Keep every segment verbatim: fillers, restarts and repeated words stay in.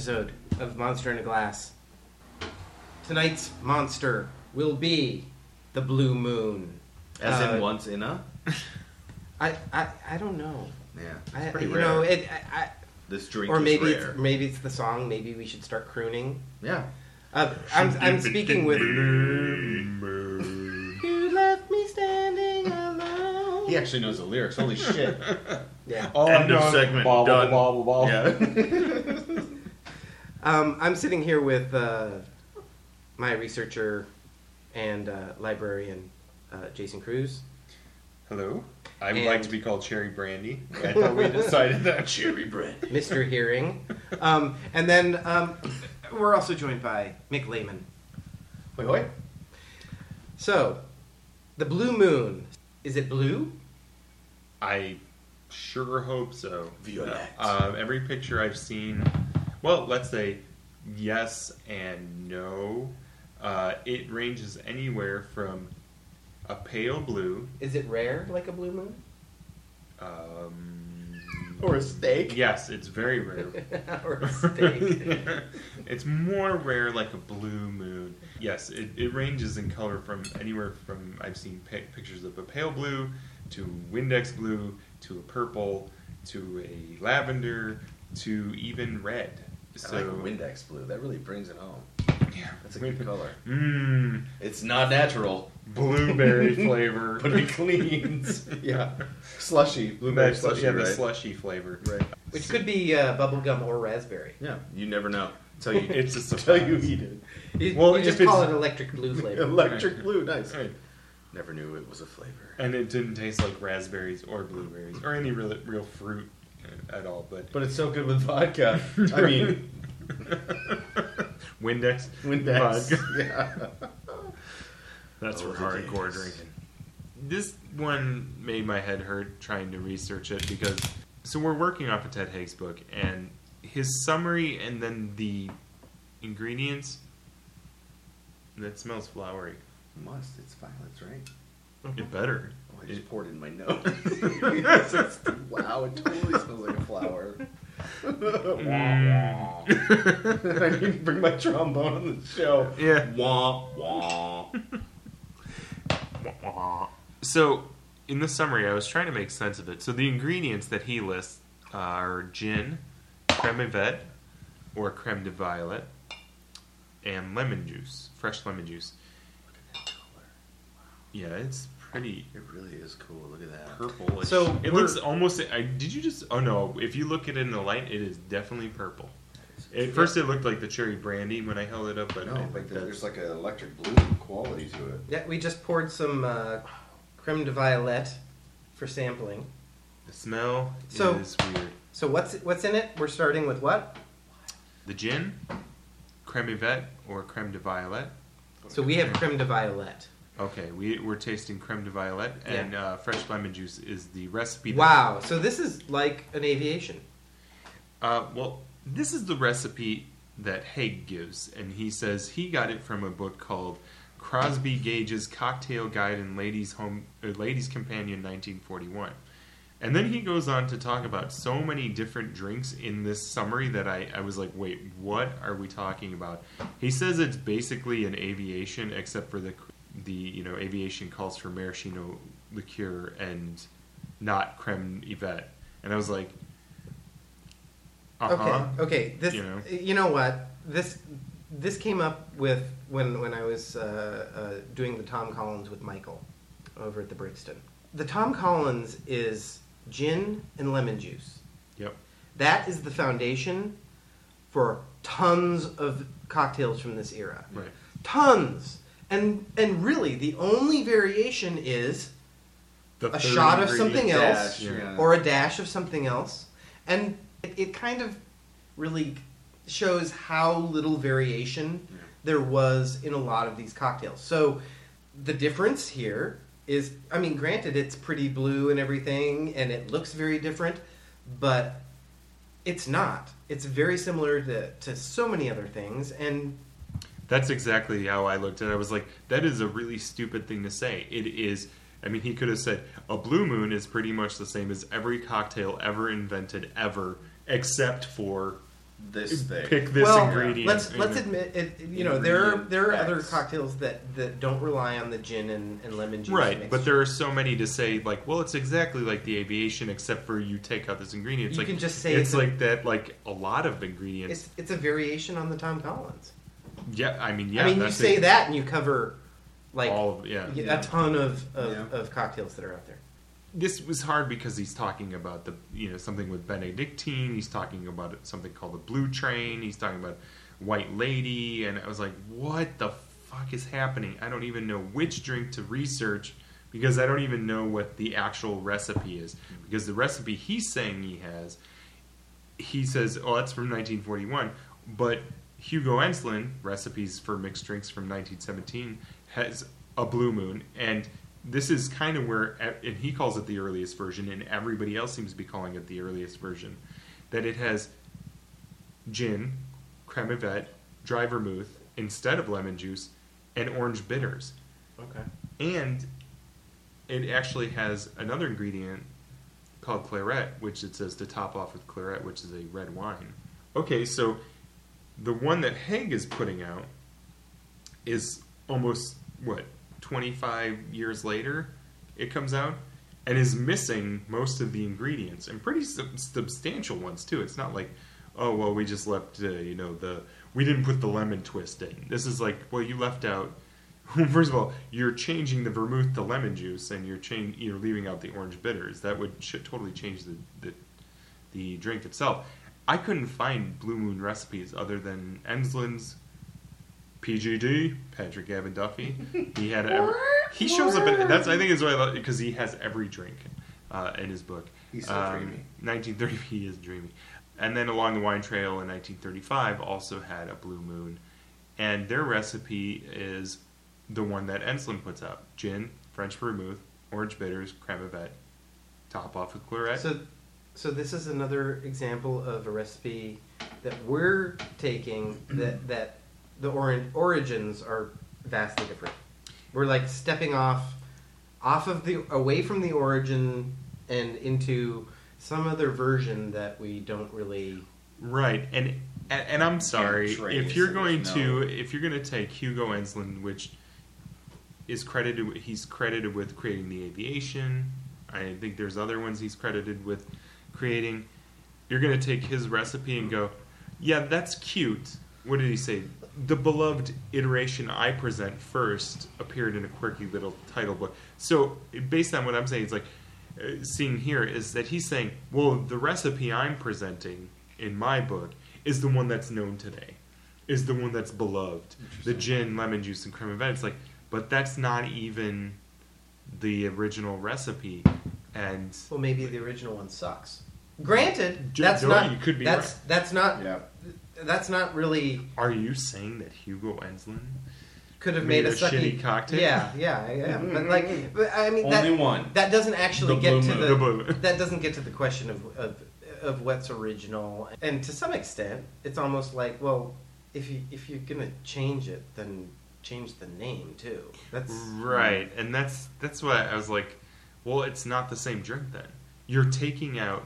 episode of Monster in a Glass. Tonight's monster will be the Blue Moon. As uh, in once in a? I, I I don't know. Yeah, it's I, pretty you rare. know, it, I, I, this drink or is maybe rare. it's maybe it's the song. Maybe we should start crooning. Yeah. Uh, I'm I'm speaking with. You left me standing alone. He actually knows the lyrics. Holy shit. Yeah. All End I'm of doing- segment. Blah, blah, Done. blah, blah, blah. Yeah. Um, I'm sitting here with uh, my researcher and uh, librarian, uh, Jason Cruz. Hello. I would And- like to be called Cherry Brandy. I thought we decided that. Cherry Brandy. Mister Hearing. Um, and then um, we're also joined by Mick Lehman. Wait, wait. So, the Blue Moon. Is it blue? I sure hope so. Violet. Uh, um, every picture I've seen, well, let's say yes and no. Uh, it ranges anywhere from a pale blue. Is it rare like a blue moon? Um, Or a steak. yes, it's very rare. or a steak? It's more rare like a blue moon. Yes, it, it ranges in color from anywhere from, I've seen pi- pictures of a pale blue to Windex blue to a purple to a lavender to even red. I like Windex blue. That really brings it home. Yeah, That's a good color. Mmm, It's not natural, blueberry flavor. but it cleans. Yeah. Slushy. Blueberry That's, slushy, yeah, right? the slushy flavor. Right. Which could be uh, bubblegum or raspberry. Yeah, you never know. Until you, It's a until you surprise. eat it. You, Well, you just if call it's- it electric blue flavor. Electric blue, nice. Right. Never knew it was a flavor. And it didn't taste like raspberries or blueberries or any real, real fruit at all. But But it's so good with vodka. I mean, Windex, Windex. vodka. Yeah. That's Oh, for hardcore days. drinking. This one made my head hurt trying to research it because so we're working off of Ted Haig's book and his summary and then the ingredients that smells flowery. Must. It's violets, right? It better. Oh, I just It- poured it in my nose. It's- wow, it totally smells like a flower. Mm. I need to bring my trombone on the show. Yeah. Wah, wah. So, in the summary, I was trying to make sense of it. So, the ingredients that he lists are gin, creme yvette, or creme de violet, and lemon juice, fresh lemon juice. Look at that color. Yeah, it's pretty It really is cool. Look at that. purple. So, it we're- looks almost. I, did you just? Oh no! If you look at it in the light, it is definitely purple. At first, it looked like the cherry brandy when I held it up, but No, I like think the, that's there's like an electric blue quality to it. Yeah, we just poured some uh, creme de violet for sampling. the smell So- is weird. So what's what's in it? We're starting with what? The gin, creme yvette, or creme de violet. So we have creme de violet. Okay, we, we're tasting creme de violet, and uh, fresh lemon juice is the recipe. That, Wow. So this is like an aviation. Uh, well, this is the recipe that Haig gives, and he says he got it from a book called Crosby Gage's Cocktail Guide and Ladies' Home, uh, Ladies' Companion, nineteen forty-one. And then he goes on to talk about so many different drinks in this summary that I, I was like, wait, what are we talking about? He says it's basically an aviation, except for the the you know aviation calls for maraschino liqueur and not creme yvette. And I was like, uh-huh. Okay. Okay. This. You know. You know what? This. This came up with when when I was uh, uh, doing the Tom Collins with Michael over at the Brixton. The Tom Collins is gin and lemon juice. Yep. That is the foundation for tons of cocktails from this era. Right. Tons. And and really the only variation is The a third shot of ingredient something dash, else yeah. or a dash of something else. And it, it kind of really shows how little variation Yeah. there was in a lot of these cocktails. So the difference here is, I mean, granted, it's pretty blue and everything, and it looks very different, but it's not. It's very similar to, to so many other things, and That's exactly how I looked at it. I was like, that is a really stupid thing to say. It is, I mean, he could have said, a Blue Moon is pretty much the same as every cocktail ever invented, ever, except for this thing. pick this well, ingredient. let's you let's know. admit it. You know, there are Ingredient there are other X. cocktails that, that don't rely on the gin and, and lemon juice. Right, mixture. but there are so many to say like, well, it's exactly like the aviation, except for you take out this ingredient. It's You like, can just say it's it's a- like that. Like a lot of ingredients. it's it's a variation on the Tom Collins. Yeah, I mean, yeah. I mean, you that's say it. that and you cover like all of yeah. a ton of of, Yeah. of cocktails that are out there. This was hard because he's talking about the you know something with Benedictine. He's talking about something called the Blue Train. He's talking about White Lady, and I was like, what the fuck is happening? I don't even know which drink to research because I don't even know what the actual recipe is. Because the recipe he's saying he has, he says, oh, that's from nineteen forty-one, but Hugo Enslin, Recipes for Mixed Drinks from nineteen seventeen, has a Blue Moon, and this is kind of where, and he calls it the earliest version, and everybody else seems to be calling it the earliest version, that it has gin, creme yvette, dry vermouth instead of lemon juice, and orange bitters. Okay. And it actually has another ingredient called claret, which it says to top off with claret, which is a red wine. Okay, so the one that Haig is putting out is almost, what, twenty-five years later it comes out, and is missing most of the ingredients, and pretty sub- substantial ones, too. It's not like, oh, well, we just left, uh, you know, the, we didn't put the lemon twist in. This is like, well, you left out, first of all, you're changing the vermouth to lemon juice, and you're chang- you're leaving out the orange bitters. That would should totally change the, the the drink itself. I couldn't find Blue Moon recipes other than Enslin's P G D, Patrick Gavin Duffy. He had every, he shows up in, that's I think is why I love because he has every drink uh, in his book. He's so dreamy. nineteen thirty he is dreamy. And then Along the Wine Trail in nineteen thirty-five also had a Blue Moon, and their recipe is the one that Enslin puts out: gin, French vermouth, orange bitters, creme yvette, top off with claret. So, so this is another example of a recipe that we're taking that that the orin- origins are vastly different. We're like stepping off off of the away from the origin and into some other version that we don't really. Right, and and, and I'm sorry trace if you're it, going no. to if you're going to take Hugo Enslin, which is credited with, he's credited with creating the aviation. I think there's other ones he's credited with creating. You're going to take his recipe and go, yeah, that's cute. What did he say? The beloved iteration I present first appeared in a quirky little title book. So based on what I'm saying, it's like uh, seeing here is that he's saying, well, the recipe I'm presenting in my book is the one that's known today, is the one that's beloved. The gin, lemon juice, and creme yvette. It's like, but that's not even the original recipe. And Well, maybe the original one sucks. Granted, J- that's Joey, not. you could be that's right. that's not. Yeah. That's not really. are you saying that Hugo Enslin Could have made made, a sucky shitty cocktail? Yeah, yeah, yeah. But like, but I mean, Only that, one. that doesn't actually The get Blue to Moon. the, The Blue Moon. that doesn't get to the question of, of of what's original. And to some extent, it's almost like, well, if you if you're gonna change it, then change the name too. That's Right, and that's that's why I was like, well, it's not the same drink then. You're taking out.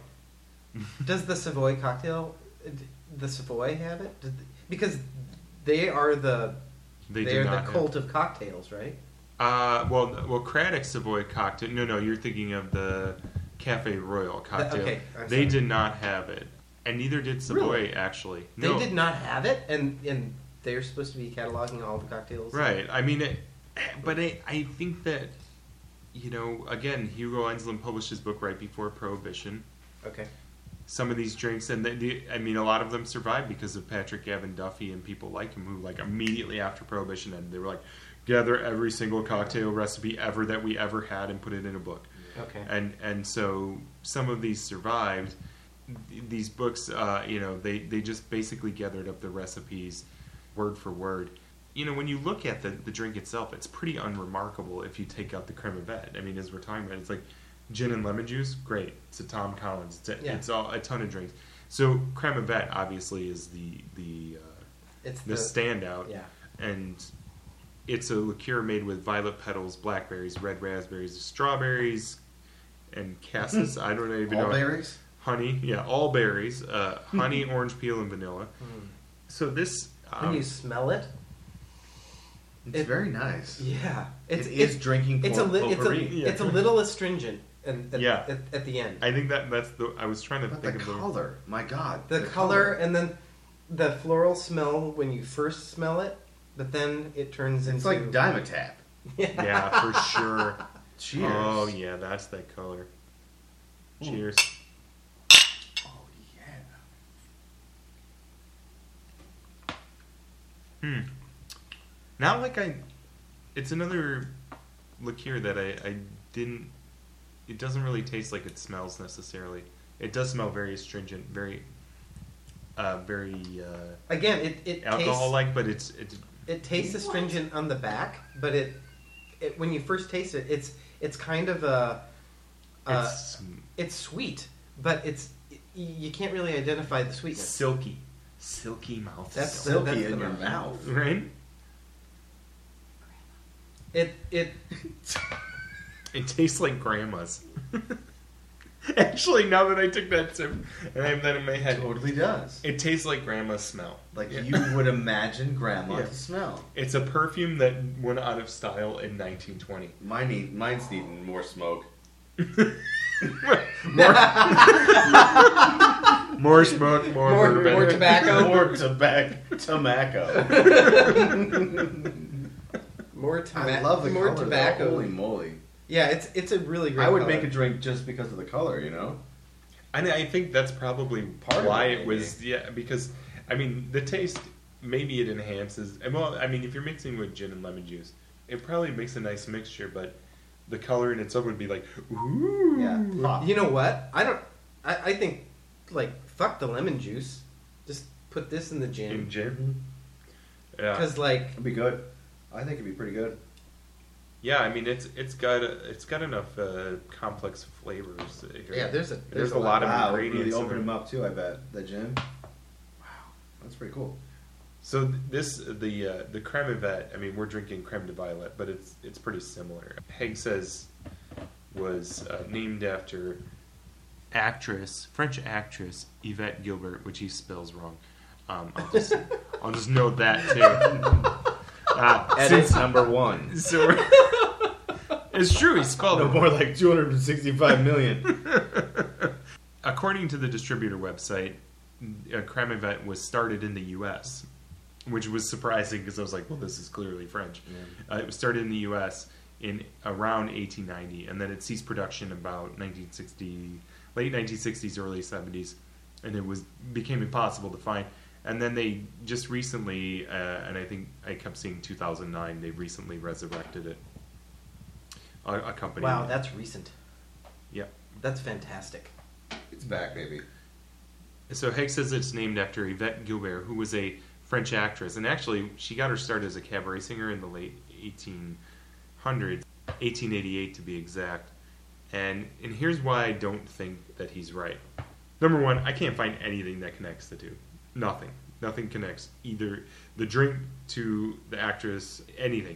Does the Savoy cocktail, the Savoy have it? Did, because they are the They they do are not the have- cult of cocktails, right? Uh, well, well, Craddock Savoy cocktail. No, no, you're thinking of the Cafe Royal cocktail. okay, I'm they sorry. did not have it, and neither did Savoy Really? actually. They No. did not have it, and and they're supposed to be cataloging all the cocktails. Right. I mean, it, but I, I think that, you know, again, Hugo Enslin published his book right before Prohibition. Okay. Some of these drinks, and they, they, I mean, a lot of them survived because of Patrick Gavin Duffy and people like him who, like, immediately after Prohibition, and they were like, gather every single cocktail recipe ever that we ever had and put it in a book. Okay. And and so some of these survived. These books, uh, you know, they, they just basically gathered up the recipes word for word. You know, when you look at the, the drink itself, it's pretty unremarkable if you take out the creme yvette. I mean, as we're talking about, it's like gin and lemon juice, great. It's a Tom Collins. It's, a, Yeah. it's all, a ton of drinks. So creme yvette obviously is the the uh, It's the the, standout, yeah. and it's a liqueur made with violet petals, blackberries, red raspberries, strawberries, and cassis. I don't even know. All berries? honey, yeah, all berries, uh, honey, orange peel, and vanilla. Mm. So this, um, When you smell it, It's It- very nice. yeah, it's it is it's, drinking it's a li- it's a potpourri. Yeah. it's a little astringent, and at, Yeah. at, at the end. I think that that's the. I was trying to But the think of the. color, my God. the, color, and then the floral smell when you first smell it, but then it turns It's into like Dimetapp. Yeah, for sure. Cheers. Oh yeah, that's that color. Cheers. Oh, yeah. Hmm. Not like I. It's another liqueur that I, I didn't. It doesn't really taste like it smells necessarily. It does smell very astringent, very, uh, very uh, Again, it it tastes alcohol-like, but it's it's it tastes astringent on the back, but it, it when you first taste it, it's it's kind of a, uh, it's it's sweet, but it's y- you can't really identify the sweetness. silky, silky mouth. That's smell, Silky that's in the your mouth. mouth. right. It it It tastes like grandma's. Actually, now that I took that sip and I have that in my head, Totally does. it tastes like grandma's smell. Like Yeah. you would imagine grandma Yeah. to smell. It's a perfume that went out of style in nineteen twenty. Mine need, mine's needing more smoke. more, more smoke, more More- bourbon. more tobacco. More tobacco. Tobacco. more tobacco. I love the more color. tobacco. Though. Holy moly! Yeah, it's it's a really great. I would color. make a drink just because of the color. You know. And I think that's probably Part of why it, it was, yeah, because, I mean, the taste, maybe it enhances, and well, I mean, if you're mixing with gin and lemon juice, it probably makes a nice mixture, but the color in itself would be like, ooh. Yeah. Pop. You know what? I don't. I, I think like fuck the lemon juice. Just put this in the In gin gin? Yeah. because like It'd be good. I think it'd be pretty good. Yeah, I mean, it's it's got a, it's got enough uh, complex flavors. yeah, there's a There's there's, a lot of Wow, it ingredients really in opened there. them up too. I bet the gin. Wow, that's pretty cool. So th- this the uh, the creme Yvette. I mean, we're drinking creme de violet, but it's it's pretty similar. Haig says was uh, named after actress French actress Yvette Gilbert, which he spells wrong. Um, I'll just I'll just note that too. Uh, Edit since- number one. so it's true. He spelled No it. more like two hundred sixty-five million. According to the distributor website, uh, Creme Yvette was started in the U S, which was surprising because I was like, well, this is clearly French. Uh, it was started in the U S in around eighteen ninety, and then it ceased production about nineteen sixty, late nineteen sixties, early seventies, and it was became impossible to find. And then they just recently, uh, and I think I kept seeing two thousand nine, they recently resurrected it. A, a company. wow, that's recent. Yeah. That's fantastic. It's back, baby. So Haig says it's named after Yvette Gilbert, who was a French actress, and actually she got her start as a cabaret singer in the late eighteen hundreds, eighteen eighty-eight to be exact. And and here's why I don't think that he's right. Number one, I can't find anything that connects the two. Nothing. Nothing connects either the drink to the actress, anything.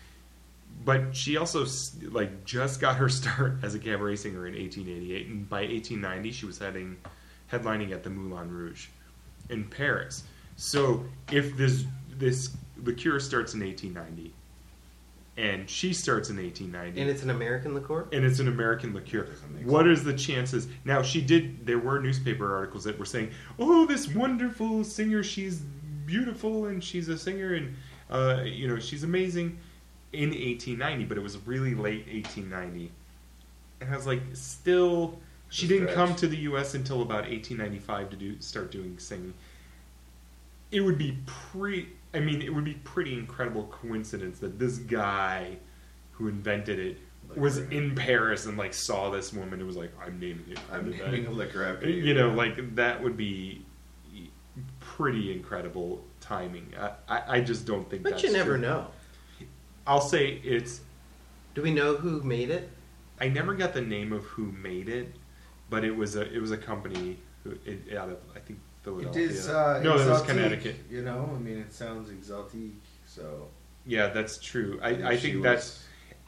But she also like just got her start as a cabaret singer in eighteen eighty-eight, and by eighteen ninety she was heading headlining at the Moulin Rouge in Paris. So if this this liqueur starts in eighteen ninety, and she starts in eighteen ninety, And it's an American liqueur. and it's an American liqueur, Doesn't make what is the chances? Now she did. There were newspaper articles that were saying, "Oh, this wonderful singer, she's beautiful and she's a singer, and uh, you know she's amazing." In eighteen ninety, but it was really late eighteen ninety, and I was like, still, she It's a didn't stretch. come to the U S until about eighteen ninety-five to do start doing singing. It would be pre. I mean, it would be pretty incredible coincidence that this guy who invented it was Liqueur. in Paris and like saw this woman and was like, "I'm naming it." I'm Creme naming a Yvette." liquor after you. You know, like that would be pretty incredible timing. I, I, I just don't think. But that's you never true. know. I'll say it's. Do we know who made it? I never got the name of who made it, but it was a it was a company who it, out of I think It Philadelphia. is. Uh, no, that was exotique, Connecticut. You know, I mean, it sounds exotic. So Yeah, that's true. I, I she think was- that's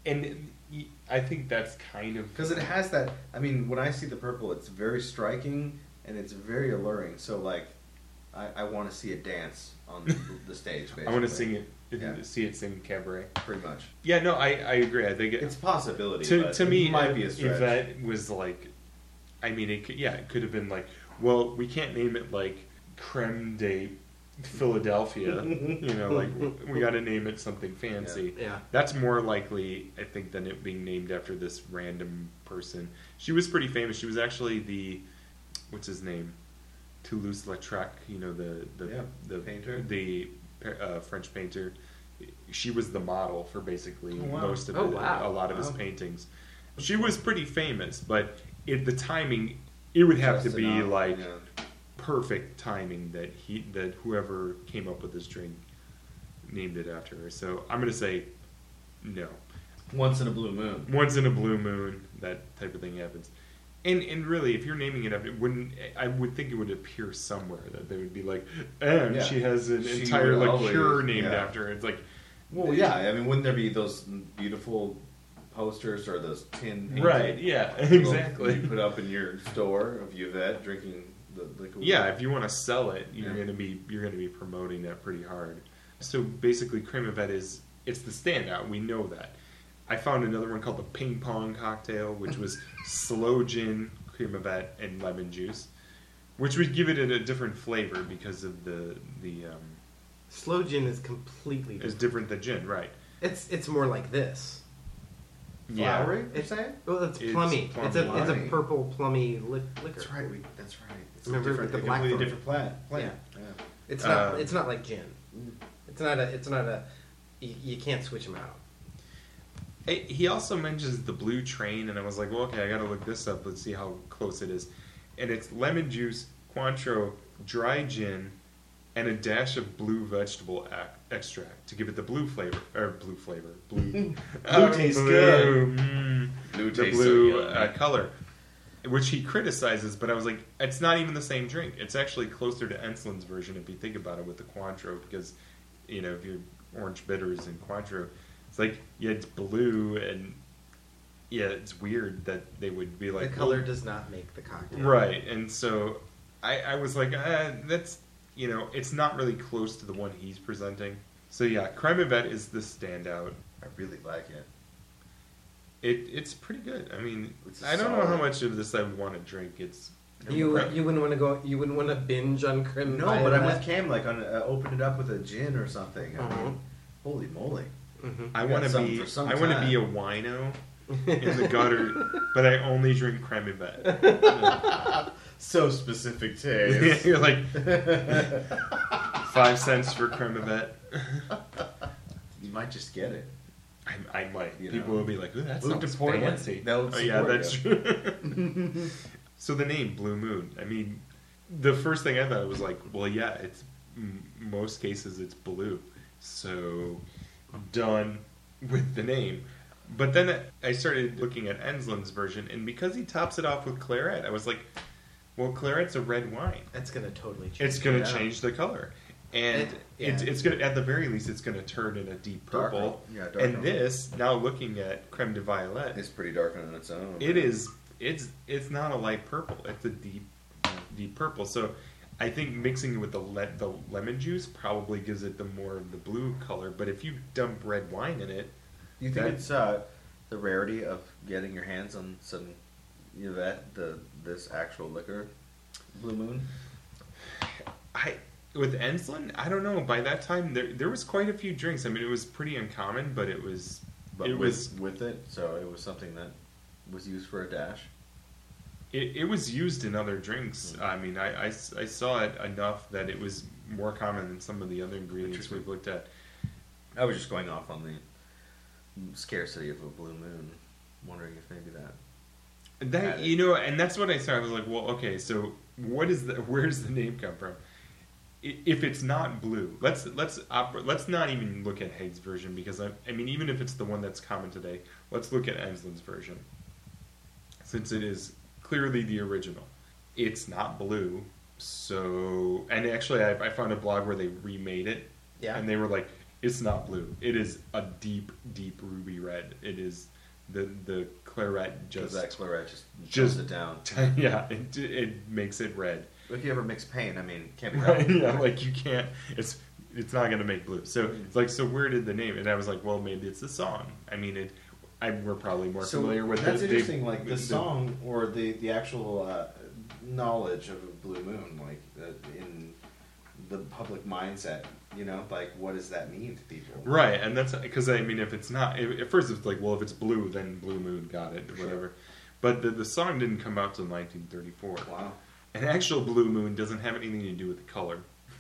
And y- I think that's kind of Because it has that. I mean, when I see the purple, it's very striking and it's very alluring. So like, I, I want to see it dance on the, the stage. Basically. I want to sing it, Yeah. see it sing cabaret. Pretty much. Yeah, no, I, I agree. I think it, It's a possibility. to but to it me, might be a stretch. Yvette was like, I mean, it could, yeah, it could have been like, well, we can't name it like Creme de Philadelphia, you know, like we got to name it something fancy. Yeah. That's more likely, I think, than it being named after this random person. She was pretty famous. She was actually the, what's his name, Toulouse-Lautrec, you know, the the Yeah, the painter. the uh, French painter. She was the model for basically Oh, wow. most of Oh, it, wow. a lot of his Wow. paintings. She was pretty famous, but it, the timing, it would have Just to be enough, like yeah. perfect timing that he that whoever came up with this drink named it after her. So I'm gonna say no. Once in a blue moon. Once in a blue moon, that type of thing happens. And and really, if you're naming it after, it wouldn't I would think it would appear somewhere that they would be like, and Yeah. she has an She entire would liqueur always- named yeah. after her. It's like, Well, yeah. I mean, wouldn't there be those beautiful posters or those tin paintings right? Yeah, you exactly. put up in your store of Yvette drinking the liquor? Yeah, if you want to sell it, you're Yeah. gonna be you're gonna be promoting that pretty hard. So basically, Creme Yvette is it's the standout. We know that. I found another one called the Ping Pong Cocktail, which was slow gin, Creme Yvette, and lemon juice, which would give it a, a different flavor because of the the um, Slow gin is completely it's different. different than gin, right? It's it's more like this. Flowery, you're It's- saying? Well, it's It's plummy. It's a it's a plummy. purple plummy li- liquor. That's right. We, that's right. It's Remember a different, with the a completely blackthorn? different plant. plant. Yeah. It's not Uh, it's not like gin. It's not a it's not a you, you can't switch them out. Hey, he also mentions the blue train, and I was like, well, okay, I got to look this up. Let's see how close it is. And it's lemon juice, Cointreau, dry gin, and a dash of blue vegetable ac- extract to give it the blue flavor or blue flavor, blue. Blue tastes good. mm, Blue the tastes so blue yummy. uh, color, which he criticizes. But I was like, it's not even the same drink. It's actually closer to Enslin's version if you think about it with the Cointreau, because you know if you're orange bitters and Cointreau. It's like, yeah, it's blue, and yeah, it's weird that they would be like the color well, does not make the cocktail. right. And so I, I was like, uh, that's you know, it's not really close to the one he's presenting. So yeah, Creme Yvette is the standout. I really like it. It it's pretty good. I mean, It's a I don't know how solid- much of this I would want to drink. It's You you wouldn't want to go. You wouldn't want to binge on creme. No, but I'm with Cam. Like, on, uh, open it up with a gin or something. I Uh-huh. mean, holy moly! Mm-hmm. I You want got to something be for some I want to time. be a wino in the gutter, but I only drink Creme Yvette. So specific taste. You're like five cents for Creme Yvette. You might just get it. I, I might. You People know. will be like, "Ooh, that Move sounds to Portland. fancy." They'll Oh yeah, support that's true. So the name Blue Moon. I mean, the first thing I thought was like, well, yeah, it's m- most cases it's blue. So done with the name. But then I started looking at Enslin's version, and because he tops it off with claret, I was like, well, claret's a red wine. That's gonna totally change. It's going to it. change the color. And It- it's, yeah. it's going to, at the very least, it's going to turn in a deep Dark purple. ro- yeah, dark and ro- this, now looking at Creme de Violet, It's pretty dark on its own. it is, it's it's not a light purple. It's a deep, deep purple. So I think mixing it with the le- the lemon juice probably gives it the more of the blue color. But if you dump red wine in it, Do you think that- it's uh, the rarity of getting your hands on some Yvette, the this actual liquor, Blue Moon? I with Enslin, I don't know. By that time, there there was quite a few drinks. I mean, it was pretty uncommon, but it was But it with, was with it, so it was something that was used for a dash. It, it was used in other drinks. I mean, I, I s- I saw it enough that it was more common than some of the other ingredients Interesting. we've looked at. I was just going off on the scarcity of a blue moon, wondering if maybe that. That Got it. you know, and that's what I saw. I was like, well, okay, so what is the where does the name come from? I- If it's not blue, let's let's oper- let's not even look at Haig's version because I, I mean, even if it's the one that's common today, let's look at Enslin's version, since it is clearly the original. It's not blue, so and actually, I, I found a blog where they remade it. Yeah. And they were like, It's not blue. It is a deep, deep ruby red. It is the the claret Just just that claret just just- just it down. yeah. It it makes it red. If you ever mix paint, I mean, can't be Right? helped. Yeah, like you can't. It's it's not gonna make blue. So it's like, so where did the name? And I was like, well, maybe it's the song. I mean, it. I, we're probably more So familiar with that's the, interesting. they- Like the the- song or the the actual uh, knowledge of a blue moon, like uh, in the public mindset. You know, like what does that mean to people? Right, and that's because I mean, if it's not, if, at first it's like, well, if it's blue, then Blue Moon got it, or Sure. whatever. But the the song didn't come out till nineteen thirty-four. Wow. An actual blue moon doesn't have anything to do with the color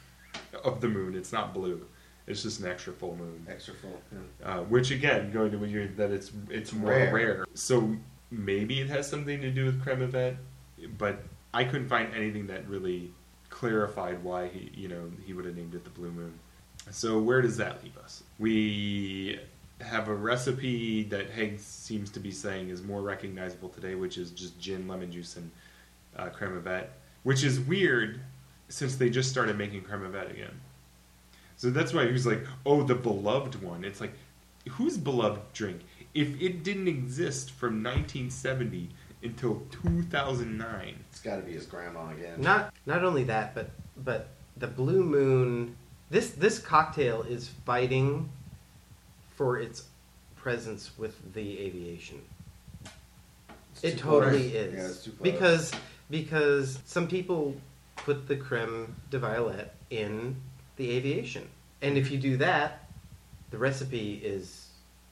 of the moon. It's not blue. It's just an extra full moon. Extra full. Yeah. Uh, which again, going to what you that it's it's more Rare. rare. So maybe it has something to do with Kremavette, but I couldn't find anything that really clarified why he, you know, he would have named it the Blue Moon. So where does that leave us? We have a recipe that Haig seems to be saying is more recognizable today, which is just gin, lemon juice, and uh, Kremavette, which is weird since they just started making Kremavette again. So that's why he was like, oh, the beloved one. It's like, whose beloved drink? If it didn't exist from nineteen seventy until two thousand nine. It's got to be his grandma again. Not not only that, but but the Blue Moon. This this cocktail is fighting for its presence with the aviation. It's It too totally close. is. Yeah, it's too close. because because some people put the creme de violet in the aviation, and if you do that, the recipe is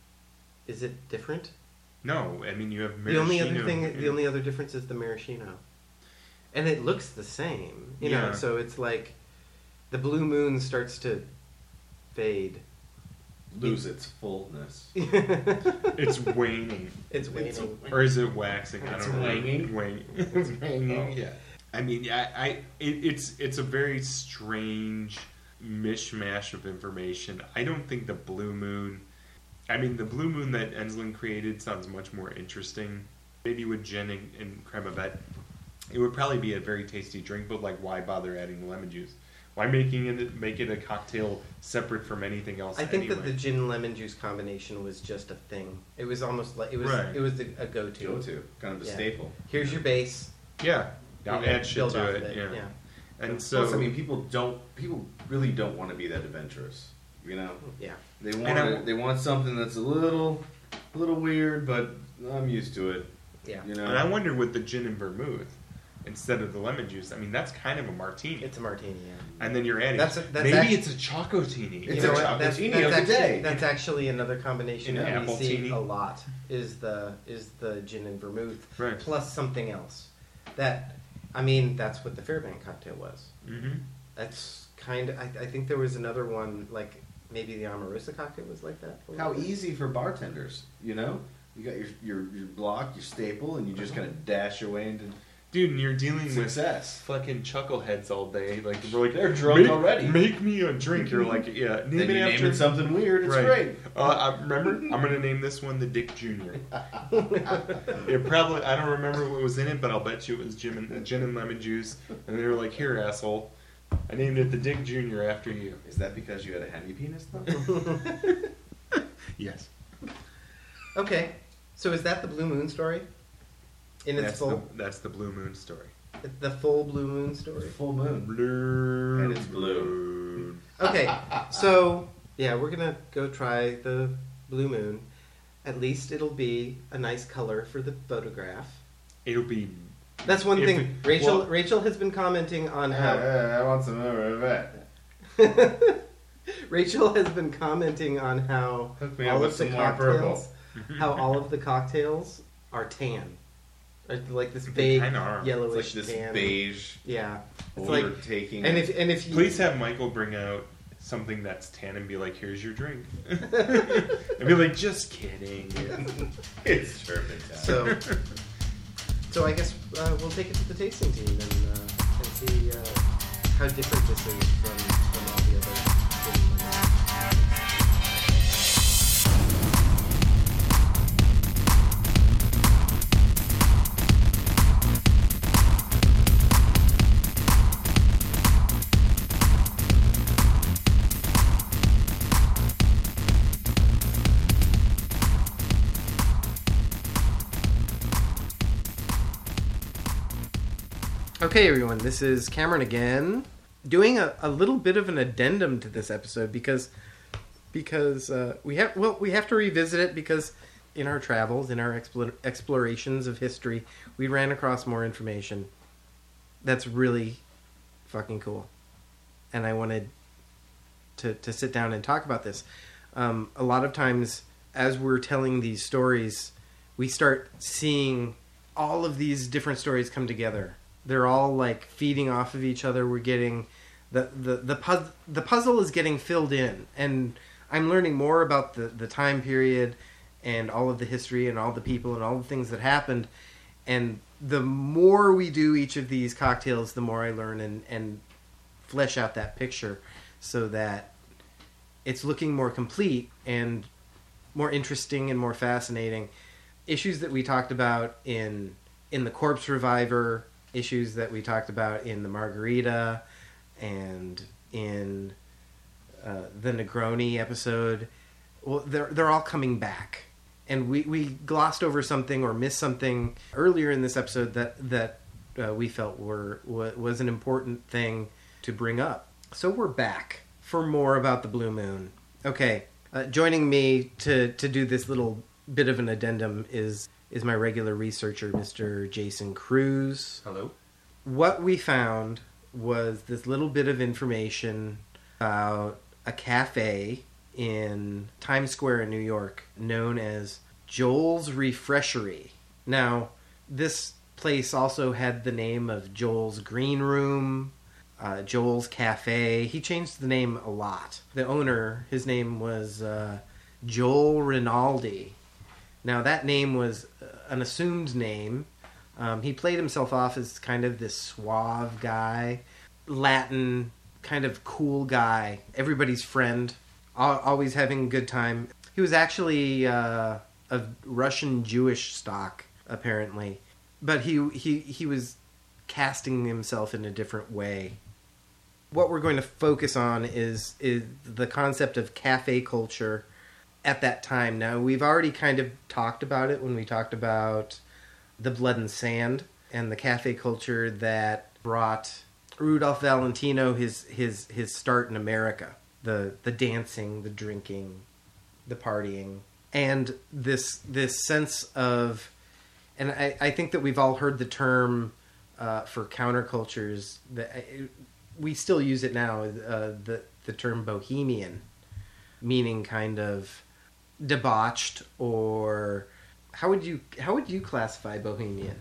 is it different? No, I mean, you have The only other maraschino. thing, the only other difference is the maraschino, and it looks the same, you know. Yeah. So it's like the Blue Moon starts to fade. Lose its fullness. It's waning. It's waning. Or is it waxing? I It's don't know. wanging? Wang. It's wanging. Oh. Yeah. I mean, I, I it, it's it's a very strange mishmash of information. I don't think the Blue Moon. I mean, the Blue Moon that Enslin created sounds much more interesting. Maybe with gin and, and Kremavette, it would probably be a very tasty drink. But like, why bother adding the lemon juice? Why making it make it a cocktail separate from anything else? I think anyway? that the gin lemon juice combination was just a thing. It was almost like it was. Right. It was a, a go-to. Go to kind of a Yeah. staple. Here's your base. yeah, now you know, add shit build to off it. of Yeah. yeah. And so Plus, I mean, people don't. People really don't want to be that adventurous. You know, Yeah. they And want I- it- they want something that's a little, a little weird, but I'm used to it. Yeah. You know, And I wonder with the gin and vermouth instead of the lemon juice. I mean, that's kind of a martini. It's a martini. Yeah. and then you're adding. That's a- that's maybe act- it's a chocotini. It's you know a what? That's, chocolatini that's of the actually, day. that's actually another combination An that we see appletini. a lot is the is the gin and vermouth Right. plus something else. That I mean, that's what the Fairbank cocktail was. Mm-hmm. That's kind of. I, I think there was another one like maybe the Omarosa cocktail was like that. a little how bit. easy for bartenders. You know, you got your your, your block, your staple, and you just kind of dash your way into Dude, and you're dealing success. with fucking chuckleheads all day. Like we're like They're drunk make, already." Make me a drink. You're like, yeah, name Then it you name after it something weird. It's right. great. Uh, I, remember, I'm gonna name this one the Dick Junior It probably I don't remember what was in it, but I'll bet you it was gin and, gin and lemon juice. And they were like, "Here, asshole, I named it the Dick Junior after you." Is that because you had a hemi penis though? Yes, Okay, so is that the Blue Moon story? In its that's full, the that's the Blue Moon story. the full Blue Moon story. Full moon. Blue And it's blue. Moon. Okay, so yeah, we're gonna go try the Blue Moon. At least it'll be a nice color for the photograph. It'll be That's one If thing. it- Rachel well- Rachel has been commenting on how I want some more of that. Rachel has been commenting on how Hook me up all with of the some more cocktails how all of the cocktails are tan. Or like this They vague kinda are. It's yellowish like this tan. beige, Yeah. It's like overtaking. and if and if you Please have Michael bring out something that's tan and be like, "Here's your drink," and be like, "Just kidding." it's German time. so so I guess uh, we'll take it to the tasting team and uh, and see uh, how different this is from, from all the other. Okay, everyone, this is Cameron again, doing a, a little bit of an addendum to this episode because because uh, we have well we have to revisit it because in our travels, in our explore, explorations of history, we ran across more information that's really fucking cool, and I wanted to to sit down and talk about this. Um, a lot of times, as we're telling these stories, we start seeing all of these different stories come together. They're all like feeding off of each other. We're getting the the the, puz- the puzzle is getting filled in, and I'm learning more about the, the time period and all of the history and all the people and all the things that happened. And the more we do each of these cocktails, the more I learn and, and flesh out that picture so that it's looking more complete and more interesting and more fascinating. Issues that we talked about in in the Corpse Reviver, issues that we talked about in the Margarita and in uh, the Negroni episode, well, they're they're all coming back. And we, we glossed over something or missed something earlier in this episode that that uh, we felt were was an important thing to bring up. So we're back for more about the Blue Moon. Okay, uh, joining me to, to do this little bit of an addendum is is my regular researcher, Mister Jason Cruz. Hello. What we found was this little bit of information about a cafe in Times Square in New York known as Joel's Refreshery. Now, this place also had the name of Joel's Green Room, uh, Joel's Cafe. He changed the name a lot. The owner, his name was uh, Joel Rinaldi. Now, that name was an assumed name. Um, he played himself off as kind of this suave guy, Latin, kind of cool guy, everybody's friend, always having a good time. He was actually uh, of Russian Jewish stock, apparently, but he he he was casting himself in a different way. What we're going to focus on is is the concept of cafe culture at that time. Now, we've already kind of talked about it when we talked about the Blood and Sand and the cafe culture that brought Rudolph Valentino his his his start in America. The the dancing, the drinking, the partying, and this this sense of, and I, I think that we've all heard the term uh, for countercultures. That we still use it now. Uh, the the term bohemian, meaning kind of debauched, or how would you how would you classify bohemian?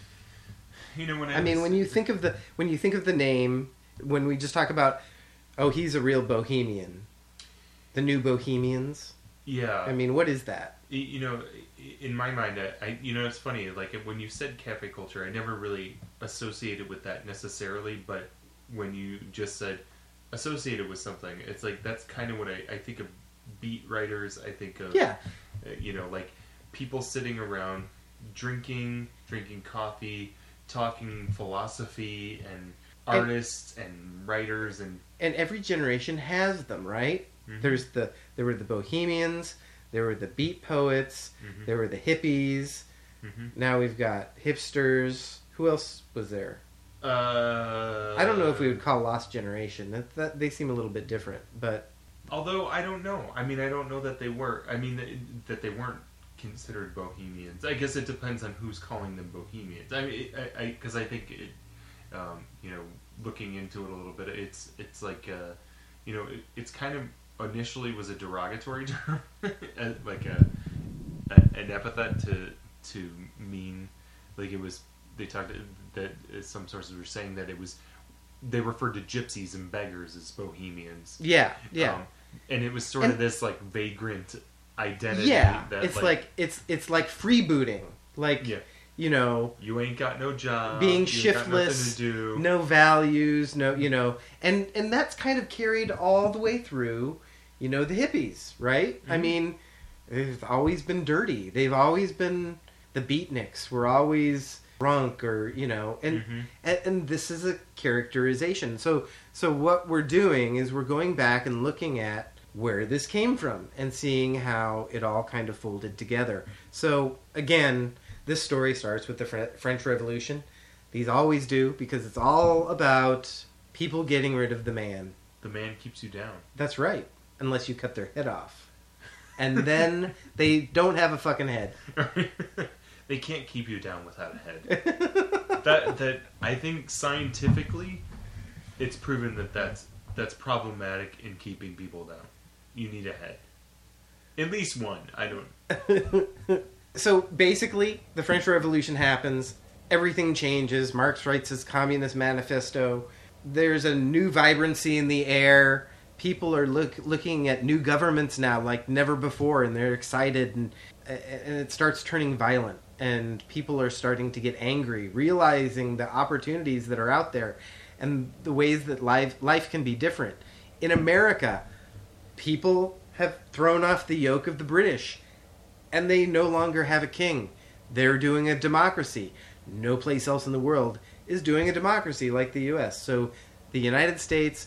You know, when I, I mean, was, when you think of the when you think of the name, when we just talk about, oh, he's a real bohemian, the new Bohemians. Yeah. I mean, what is that? You know, in my mind, I, I you know, it's funny. Like when you said cafe culture, I never really associated with that necessarily. But when you just said associated with something, it's like that's kind of what I, I think of. Beat writers, I think of. Yeah. Uh, you know, like people sitting around, drinking, drinking coffee, talking philosophy, and artists and, and writers, and and every generation has them, right? Mm-hmm. There's the there were the Bohemians, there were the beat poets, mm-hmm. there were the hippies. Mm-hmm. Now we've got hipsters. Who else was there? Uh, I don't know if we would call Lost Generation. That, that they seem a little bit different, but although I don't know. I mean, I don't know that they were. I mean, that, that they weren't considered bohemians. I guess it depends on who's calling them bohemians. I mean, I because I, I think it, um, you know, looking into it a little bit, it's it's like uh, you know, it, it's kind of initially was a derogatory term, like a, a an epithet to to mean like it was. They talked that some sources were saying that it was they referred to gypsies and beggars as bohemians. Yeah, yeah, um, and it was sort and, of this like vagrant identity. Yeah, that, it's like, like it's it's like freebooting, like yeah. you know, you ain't got no job, being you shiftless, to do. no values, no, you know, and and that's kind of carried all the way through, you know, the hippies, right? Mm-hmm. I mean, they've always been dirty. They've always been the beatniks. Were always drunk, or you know, and, mm-hmm. and and this is a characterization. So so what we're doing is we're going back and looking at where this came from and seeing how it all kind of folded together. So again, this story starts with the French Revolution. These always do, because it's all about people getting rid of the man. The man keeps you down. That's right. Unless you cut their head off. And then they don't have a fucking head. They can't keep you down without a head. that that I think scientifically, it's proven that that's that's problematic in keeping people down. You need a head. At least one. I don't. So basically, the French Revolution happens. Everything changes. Marx writes his Communist Manifesto. There's a new vibrancy in the air. People are look, looking at new governments now like never before, and they're excited, and and it starts turning violent. And people are starting to get angry, realizing the opportunities that are out there and the ways that life life can be different. In America, people have thrown off the yoke of the British, and they no longer have a king. They're doing a democracy. No place else in the world is doing a democracy like the U S. So the United States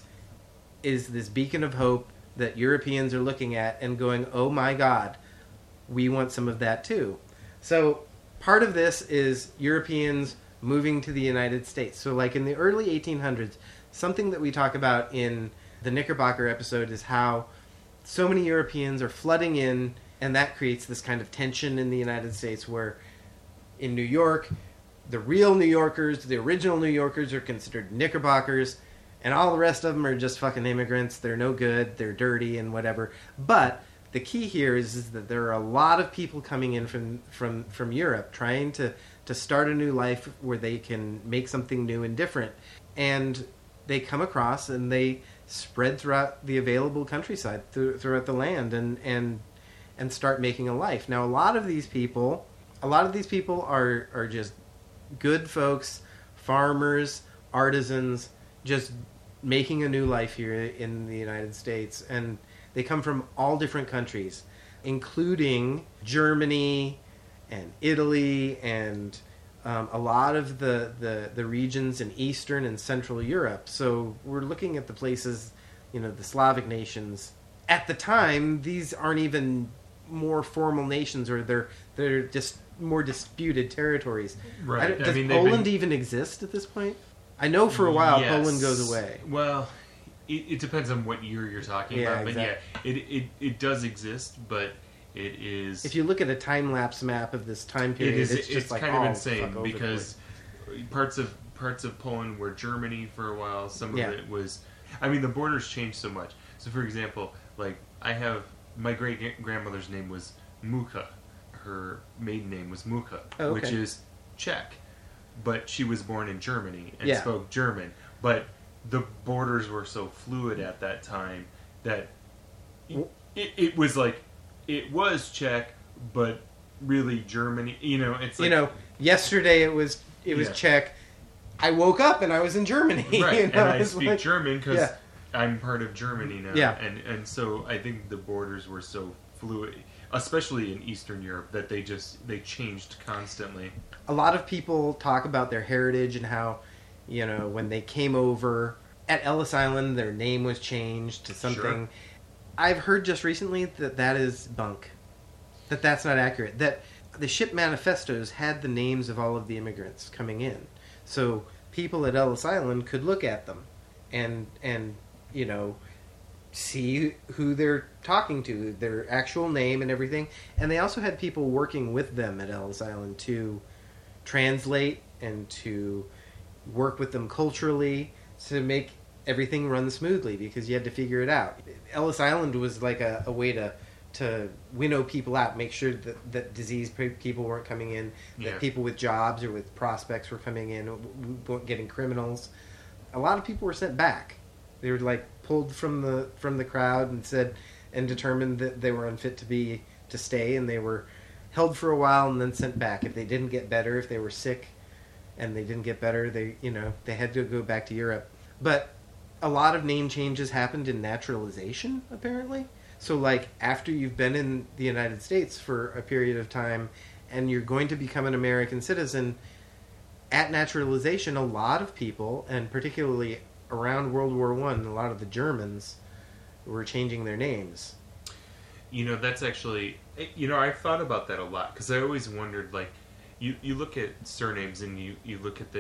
is this beacon of hope that Europeans are looking at and going, oh my God, we want some of that too. So part of this is Europeans moving to the United States. So like in the early eighteen hundreds, something that we talk about in the Knickerbocker episode is how so many Europeans are flooding in, and that creates this kind of tension in the United States where in New York, the real New Yorkers, the original New Yorkers are considered Knickerbockers, and all the rest of them are just fucking immigrants. They're no good, they're dirty and whatever. But the key here is, is that there are a lot of people coming in from, from, from Europe trying to, to start a new life where they can make something new and different. And they come across and they spread throughout the available countryside, th- throughout the land, and, and and start making a life. Now, a lot of these people, a lot of these people are, are just good folks, farmers, artisans, just making a new life here in the United States. And they come from all different countries, including Germany and Italy and um, a lot of the, the, the regions in Eastern and Central Europe. So we're looking at the places, you know, the Slavic nations. At the time, these aren't even more formal nations, or they're they're just more disputed territories. Right. I, does I mean, Poland been... even exist at this point? I know for a while yes. Poland goes away. Well, it, it depends on what year you're talking Yeah, about. But exactly. yeah, it, it it does exist, but it is. If you look at a time lapse map of this time period, it is, it's just it's like kind of all insane fuck over the because parts of parts of Poland were Germany for a while. Some of Yeah. it was. I mean, the borders changed so much. So, for example, like I have my great grandmother's name was Mucha. Her maiden name was Mucha, Oh, okay. which is Czech, but she was born in Germany and Yeah. spoke German. But the borders were so fluid at that time that it, it, it was like it was Czech, but really Germany. You know, it's like, you know, yesterday it was it was Yeah. Czech. I woke up and I was in Germany. right? You know? And I It's speak like- German because Yeah. I'm part of Germany now. Yeah. and and so I think the borders were so fluid, especially in Eastern Europe, that they just they changed constantly. A lot of people talk about their heritage and how, you know, when they came over at Ellis Island, their name was changed to something. Sure. I've heard just recently that that is bunk. That that's not accurate. That the ship manifestos had the names of all of the immigrants coming in. So people at Ellis Island could look at them and, and you know, see who they're talking to, their actual name and everything. And they also had people working with them at Ellis Island to translate and to work with them culturally to make everything run smoothly, because you had to figure it out. Ellis Island was like a, a way to to winnow people out, make sure that, that diseased people weren't coming in, that Yeah. people with jobs or with prospects were coming in, weren't getting criminals. A lot of people were sent back. They were like pulled from the from the crowd and said and determined that they were unfit to be to stay, and they were held for a while and then sent back. If they didn't get better, if they were sick and they didn't get better, they you know they had to go back to Europe. But a lot of name changes happened in naturalization, apparently. So, like, after you've been in the United States for a period of time and you're going to become an American citizen, at naturalization, a lot of people, and particularly around World War One, a lot of the Germans were changing their names. You know, that's actually, you know, I've thought about that a lot, because I always wondered, like, you, you look at surnames and you, you look at the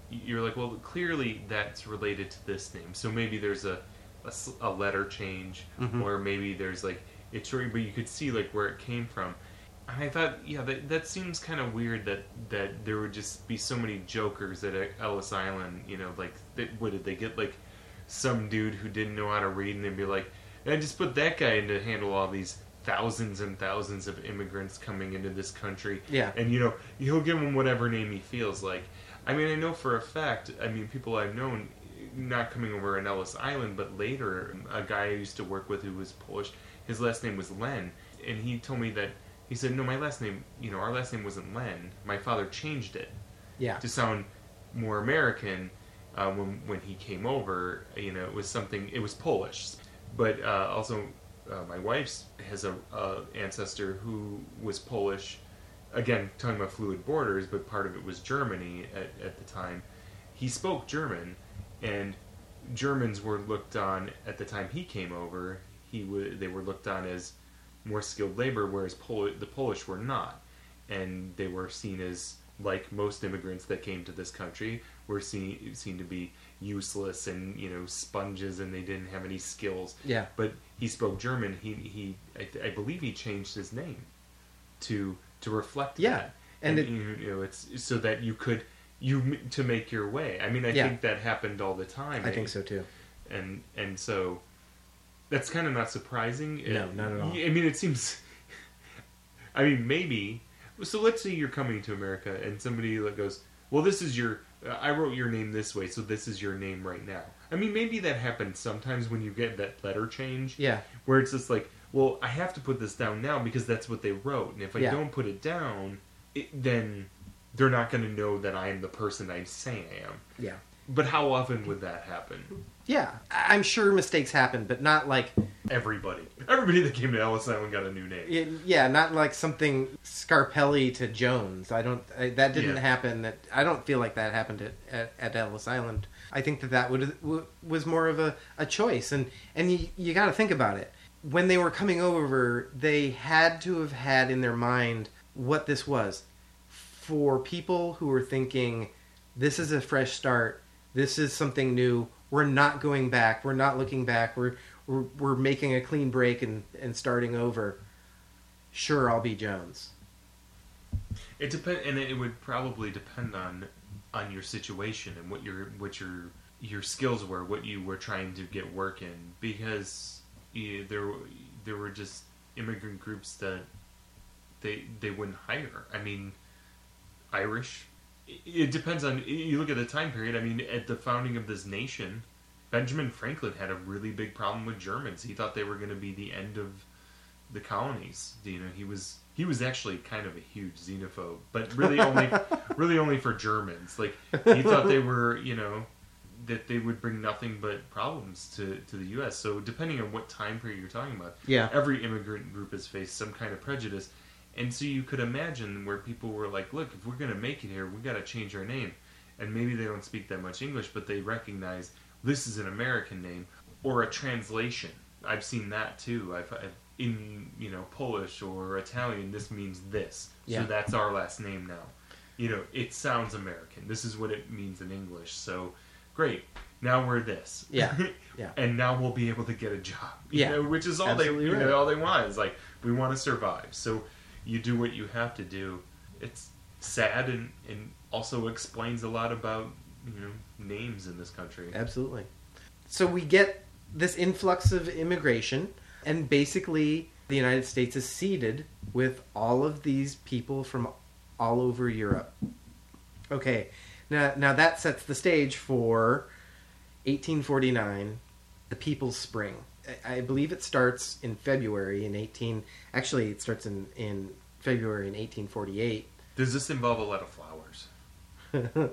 you're like, well, clearly that's related to this name. So maybe there's a, a, s- a letter change, Mhm. or maybe there's like, it's short, but you could see like where it came from. And I thought, yeah, that, that seems kind of weird that, that there would just be so many jokers at Ellis Island, you know, like, they, what did they get, like, some dude who didn't know how to read and they'd be like, I just put that guy in to handle all these thousands and thousands of immigrants coming into this country. Yeah. And, you know, he'll give him whatever name he feels like. I mean, I know for a fact, I mean, people I've known, not coming over in Ellis Island, but later, a guy I used to work with who was Polish, his last name was Len, and he told me that, he said, no, my last name, you know, our last name wasn't Len. My father changed it Yeah. to sound more American uh, when, when he came over. You know, it was something, it was Polish. But uh, also, uh, my wife's has a uh, ancestor who was Polish. Again, talking about fluid borders, but part of it was Germany at, at the time. He spoke German, and Germans were looked on, at the time he came over, he w- they were looked on as more skilled labor, whereas Pol- the Polish were not. And they were seen as, like most immigrants that came to this country, were seen, seen to be useless and, you know, sponges, and they didn't have any skills. Yeah. But he spoke German. He, he I, I believe he changed his name to to reflect Yeah. that. And And, it- you know, it's so that you could you to make your way. I mean, I Yeah. think that happened all the time. I think so too. And and so that's kind of not surprising. No, It- not at all. I mean, it seems. I mean, maybe. So let's say you're coming to America, and somebody like goes, "Well, this is your. Uh, I wrote your name this way, so this is your name right now." I mean, maybe that happens sometimes when you get that letter change. Yeah. Where it's just like, well, I have to put this down now because that's what they wrote, and if I Yeah. don't put it down, it, then they're not going to know that I am the person I say I am. Yeah. But how often would that happen? Yeah. I- I'm sure mistakes happen, but not like, Everybody. Everybody that came to Ellis Island got a new name. it- yeah, not like something Scarpelli to Jones. I don't, I, that didn't Yeah. happen. That I don't feel like that happened at, at, at Ellis Island. I think that that would, w- was more of a, a choice. And, and you, you got to think about it. When they were coming over, they had to have had in their mind what this was. For people who were thinking, this is a fresh start, this is something new, we're not going back, we're not looking back, we're we're, we're making a clean break and, and starting over. Sure, I'll be Jones. It depend, and it would probably depend on on your situation and what your what your your skills were, what you were trying to get work in, because yeah, there there were just immigrant groups that they they wouldn't hire. I mean, Irish. It, it depends on. You look at the time period. I mean, at the founding of this nation, Benjamin Franklin had a really big problem with Germans. He thought they were going to be the end of the colonies. You know, he was he was actually kind of a huge xenophobe, but really only really only for Germans. Like he thought they were, you know, that they would bring nothing but problems to, to the U S. So depending on what time period you're talking about, Yeah. every immigrant group has faced some kind of prejudice. And so you could imagine where people were like, look, if we're going to make it here, we got to change our name. And maybe they don't speak that much English, but they recognize this is an American name or a translation. I've seen that too. I've, I've in, you know, Polish or Italian, this means this. Yeah. So that's our last name now. You know, it sounds American. This is what it means in English. So great. Now we're this. Yeah. Yeah. And now we'll be able to get a job. You Yeah. know, which is all Absolutely they you right. know, all they want is like, we want to survive. So you do what you have to do. It's sad and, and also explains a lot about, you know, names in this country. Absolutely. So we get this influx of immigration, and basically the United States is seeded with all of these people from all over Europe. Okay, now now that sets the stage for eighteen forty-nine, the People's Spring. I I believe it starts in February in eighteen. Actually, it starts in in February in eighteen forty-eight. Does this involve a lot of flowers?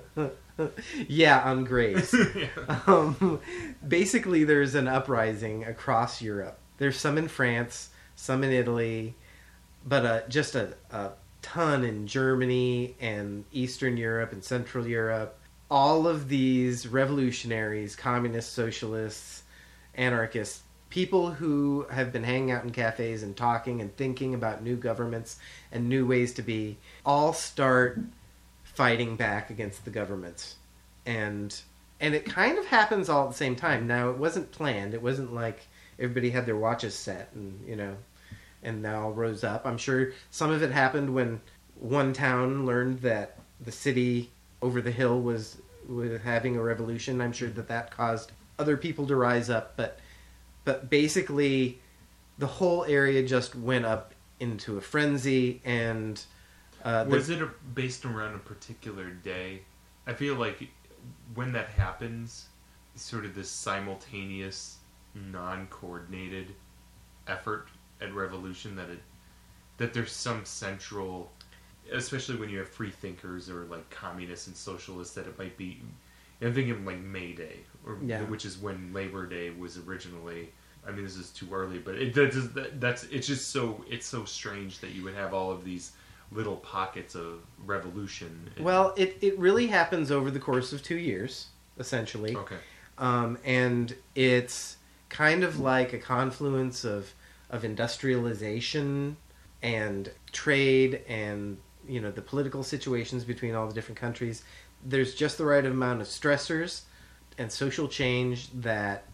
Yeah, on graves. Yeah. Um, basically, there's an uprising across Europe. There's some in France, some in Italy, but uh, just a, a ton in Germany and Eastern Europe and Central Europe. All of these revolutionaries, communists, socialists, anarchists, people who have been hanging out in cafes and talking and thinking about new governments and new ways to be, all start fighting back against the governments. and and it kind of happens all at the same time. Now, it wasn't planned. It wasn't like everybody had their watches set and, you know, and they all rose up. I'm sure some of it happened when one town learned that the city over the hill was, was having a revolution. I'm sure that that caused other people to rise up, but but basically the whole area just went up into a frenzy. And uh, was it a, based around a particular day? I feel like when that happens, sort of this simultaneous, non-coordinated effort at revolution, that it that there's some central, especially when you have free thinkers or like communists and socialists, that it might be. I'm thinking of like May Day, or Yeah. which is when Labor Day was originally. I mean, this is too early, but it that's, that's it's just so it's so strange that you would have all of these little pockets of revolution. Well, it, it really happens over the course of two years, essentially. Okay. Um, and it's kind of like a confluence of of industrialization and trade and, you know, the political situations between all the different countries. There's just the right amount of stressors and social change that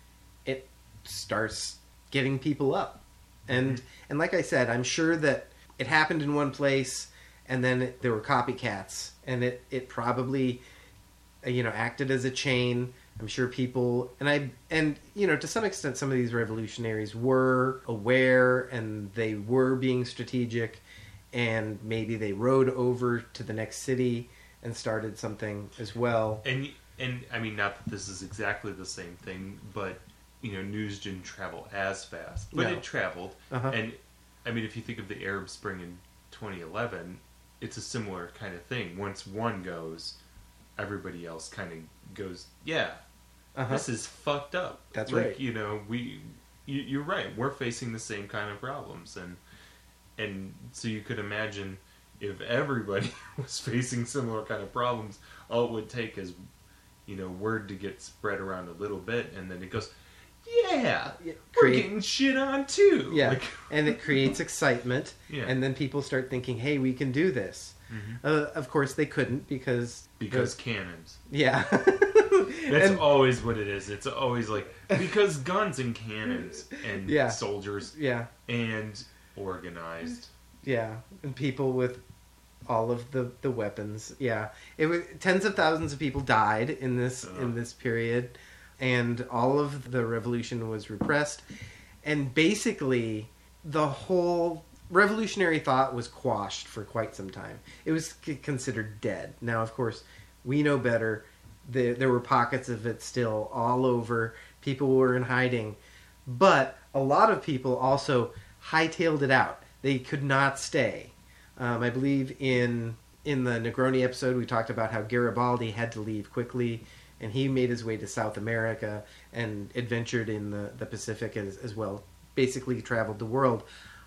it starts getting people up. And Mm-hmm. and like I said, I'm sure that it happened in one place, and then it, there were copycats, and it, it probably, uh, you know, acted as a chain. I'm sure people, and I, and you know, to some extent, some of these revolutionaries were aware, and they were being strategic, and maybe they rode over to the next city and started something as well. And and I mean, not that this is exactly the same thing, but you know, news didn't travel as fast, but No. it traveled. Uh-huh. And I mean, if you think of the Arab Spring in twenty eleven, it's a similar kind of thing. Once one goes, everybody else kind of goes, yeah, Uh-huh. this is fucked up. That's like, right. You know, we, you, you're right. We're facing the same kind of problems, and and so you could imagine if everybody was facing similar kind of problems, all it would take is, you know, word to get spread around a little bit, and then it goes, yeah, Yeah, we're create- getting shit on too. Yeah, Like, and it creates excitement, Yeah. and then people start thinking, "Hey, we can do this." Mhm. Uh, of course, they couldn't because because cannons. yeah, That's And- always what it is. It's always like because guns and cannons and Yeah. soldiers yeah, and organized. yeah, and people with all of the, the weapons. Yeah, it was tens of thousands of people died in this Ugh. in this period, and all of the revolution was repressed, and basically the whole revolutionary thought was quashed for quite some time. It was c- considered dead. Now, of course, we know better. There, there were pockets of it still all over. People were in hiding, but a lot of people also hightailed it out. They could not stay. Um, I believe in in the Negroni episode we talked about how Garibaldi had to leave quickly, and he made his way to South America and adventured in the, the Pacific as, as well. Basically traveled the world.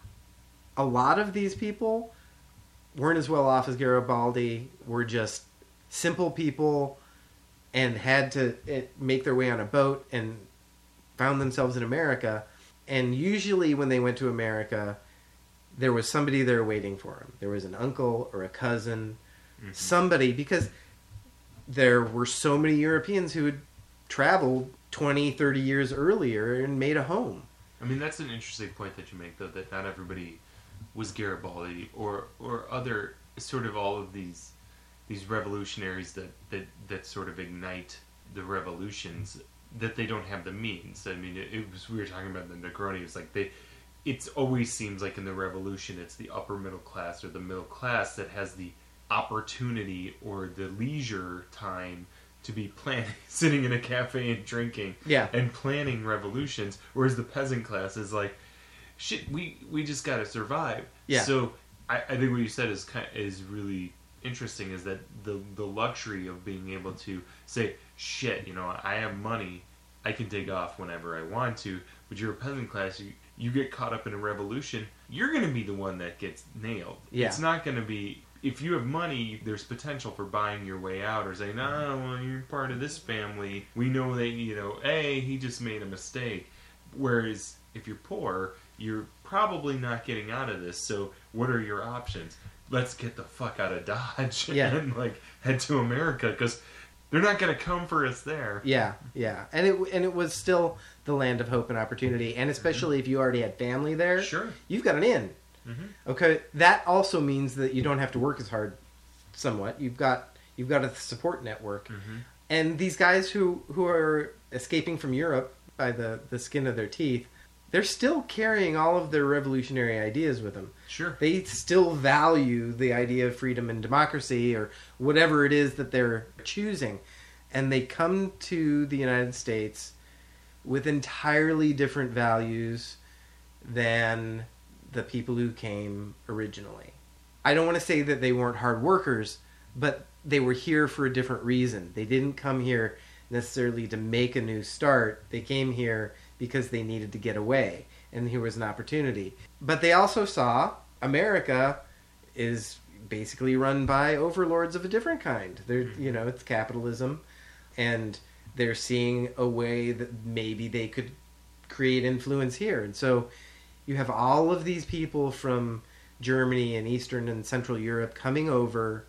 A lot of these people weren't as well off as Garibaldi, were just simple people and had to it, make their way on a boat and found themselves in America. And usually when they went to America, there was somebody there waiting for them. There was an uncle or a cousin, Mhm. somebody, because there were so many Europeans who had traveled twenty, thirty years earlier and made a home. I mean, that's an interesting point that you make, though, that not everybody was Garibaldi or or other sort of all of these these revolutionaries that, that, that sort of ignite the revolutions, that they don't have the means. I mean, it, it was we were talking about the Negroni. It's like they, it always seems like in the revolution, it's the upper middle class or the middle class that has the opportunity or the leisure time to be planning, sitting in a cafe and drinking, Yeah. and planning revolutions, whereas the peasant class is like, shit, we we just got to survive. Yeah. So I, I think what you said is kind is really interesting, is that the the luxury of being able to say, shit, you know, I have money, I can take off whenever I want to. But you're a peasant class, you you get caught up in a revolution, you're going to be the one that gets nailed. Yeah. It's not going to be. If you have money, there's potential for buying your way out or saying, no, well, you're part of this family. We know that, you know, hey, he just made a mistake. Whereas if you're poor, you're probably not getting out of this. So what are your options? Let's get the fuck out of Dodge Yeah. and, like, head to America. Because They're not going to come for us there. Yeah, yeah, and it and it was still the land of hope and opportunity, and especially mm-hmm. if you already had family there, sure, you've got an in. Mm-hmm. Okay, that also means that you don't have to work as hard. Somewhat, you've got you've got a support network, mm-hmm. and these guys who who are escaping from Europe by the the skin of their teeth, they're still carrying all of their revolutionary ideas with them. Sure, they still value the idea of freedom and democracy, or whatever it is that they're choosing, and they come to the United States with entirely different values than the people who came originally. I don't want to say that they weren't hard workers, but they were here for a different reason. They didn't come here necessarily to make a new start. They came here because they needed to get away, and here was an opportunity. But they also saw America is basically run by overlords of a different kind. They're, you know, it's capitalism, and they're seeing a way that maybe they could create influence here. And so you have all of these people from Germany and Eastern and Central Europe coming over,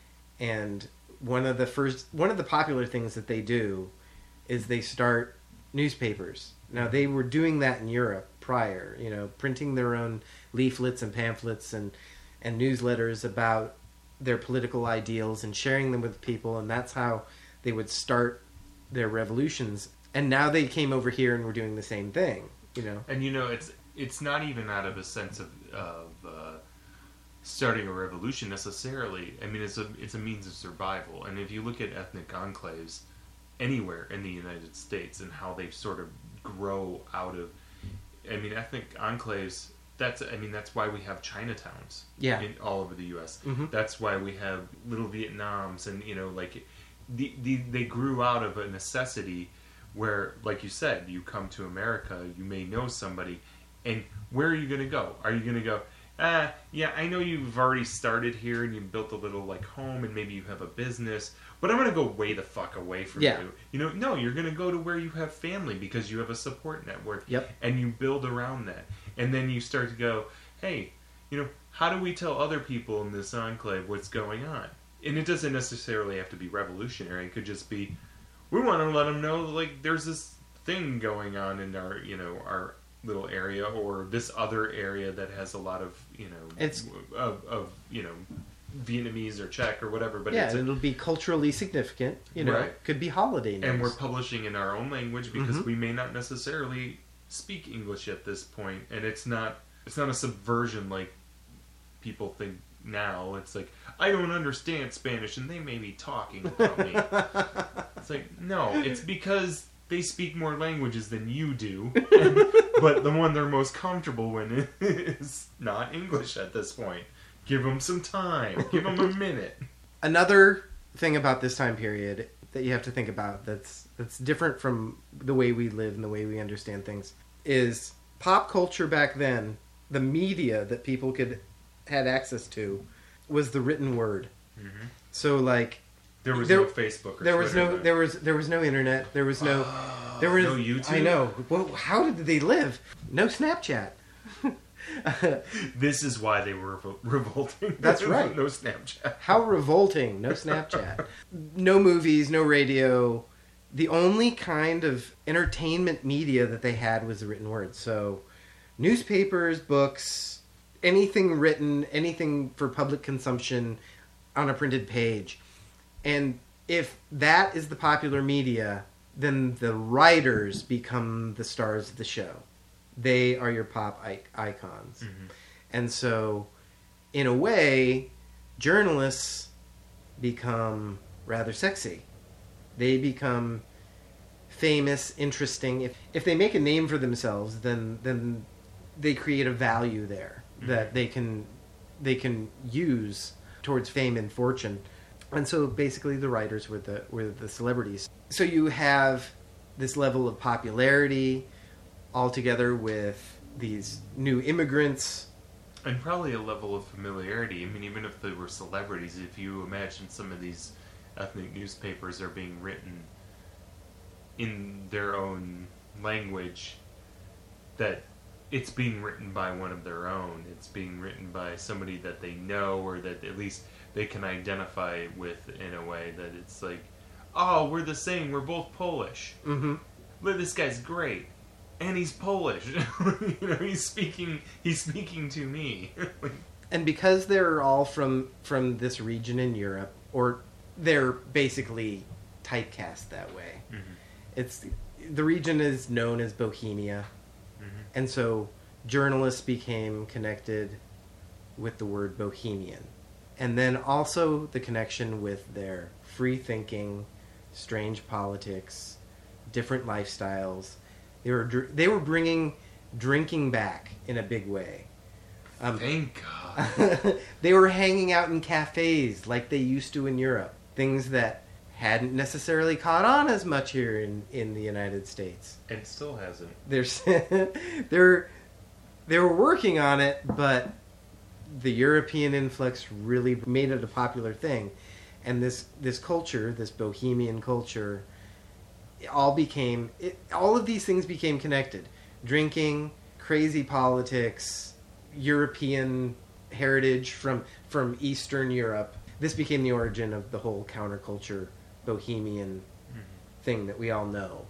and one of the first, one of the popular things that they do is they start newspapers. Now, they were doing that in Europe prior, you know, printing their own leaflets and pamphlets and, and newsletters about their political ideals and sharing them with people, and that's how they would start their revolutions. And now they came over here and were doing the same thing, you know. And, you know, it's it's not even out of a sense of, of uh, starting a revolution necessarily. I mean, it's a it's a means of survival. And if you look at ethnic enclaves anywhere in the United States and how they sort of grow out of, I mean, ethnic enclaves, that's, I mean, that's why we have Chinatowns yeah. in all over the U S Mm-hmm. That's why we have little Vietnams, and, you know, like, the, the, they grew out of a necessity where, like you said, you come to America, you may know somebody, and where are you going to go? Are you going to go, ah, yeah, I know you've already started here and you built a little, like, home and maybe you have a business, but I'm going to go way the fuck away from yeah. you. You know, no, you're going to go to where you have family because you have a support network. Yep. And you build around that. And then you start to go, hey, you know, how do we tell other people in this enclave what's going on? And it doesn't necessarily have to be revolutionary. It could just be, we want to let them know, like, there's this thing going on in our, you know, our little area, or this other area that has a lot of, you know, it's of, of you know, Vietnamese or Czech or whatever. But yeah, it's a, it'll be culturally significant, you know, right. could be holiday news. And we're publishing in our own language because mm-hmm. we may not necessarily speak English at this point, and it's not it's not a subversion like people think now. It's like, I don't understand Spanish and they may be talking about me. It's like, no, it's because they speak more languages than you do, and, but the one they're most comfortable in is not English at this point. Give them some time. Give them a minute. Another thing about this time period that you have to think about that's that's different from the way we live and the way we understand things is pop culture back then. The media that people could had access to was the written word. Mm-hmm. So, like, there was there, no Facebook. Or there was Twitter no then. there was there was no internet. There was no oh, there was no YouTube. I know. Well, how did they live? No Snapchat. This is why they were revo- revolting. That's right. No Snapchat. How revolting. No Snapchat. No movies, no radio. The only kind of entertainment media that they had was the written word. So newspapers, books, anything written, anything for public consumption on a printed page. And if that is the popular media, then the writers become the stars of the show. They are your pop I- icons. Mm-hmm. And so, in a way, journalists become rather sexy. They become famous, interesting. If if they make a name for themselves, then then they create a value there mm-hmm. that they can they can use towards fame and fortune. And so, basically, the writers were the were the celebrities. So you have this level of popularity, all together with these new immigrants. And probably a level of familiarity. I mean, even if they were celebrities, if you imagine some of these ethnic newspapers are being written in their own language, that it's being written by one of their own. It's being written by somebody that they know, or that at least they can identify with in a way that it's like, oh, we're the same. We're both Polish. Mm-hmm. Look, this guy's great, and he's Polish. You know, he's speaking. He's speaking to me. And because they're all from from this region in Europe, or they're basically typecast that way, Mm-hmm. it's the region is known as Bohemia, Mm-hmm. and so journalists became connected with the word Bohemian, and then also the connection with their free thinking, strange politics, different lifestyles. They were dr- they were bringing drinking back in a big way. Um, Thank God. they were hanging out in cafes like they used to in Europe. Things that hadn't necessarily caught on as much here in, in the United States. And still hasn't. There's, they're, they were working on it, but the European influx really made it a popular thing. And this, this culture, this bohemian culture, it all became, it, all of these things became connected. Drinking, crazy politics, European heritage from from Eastern Europe. This became the origin of the whole counterculture bohemian Mm-hmm. thing that we all know.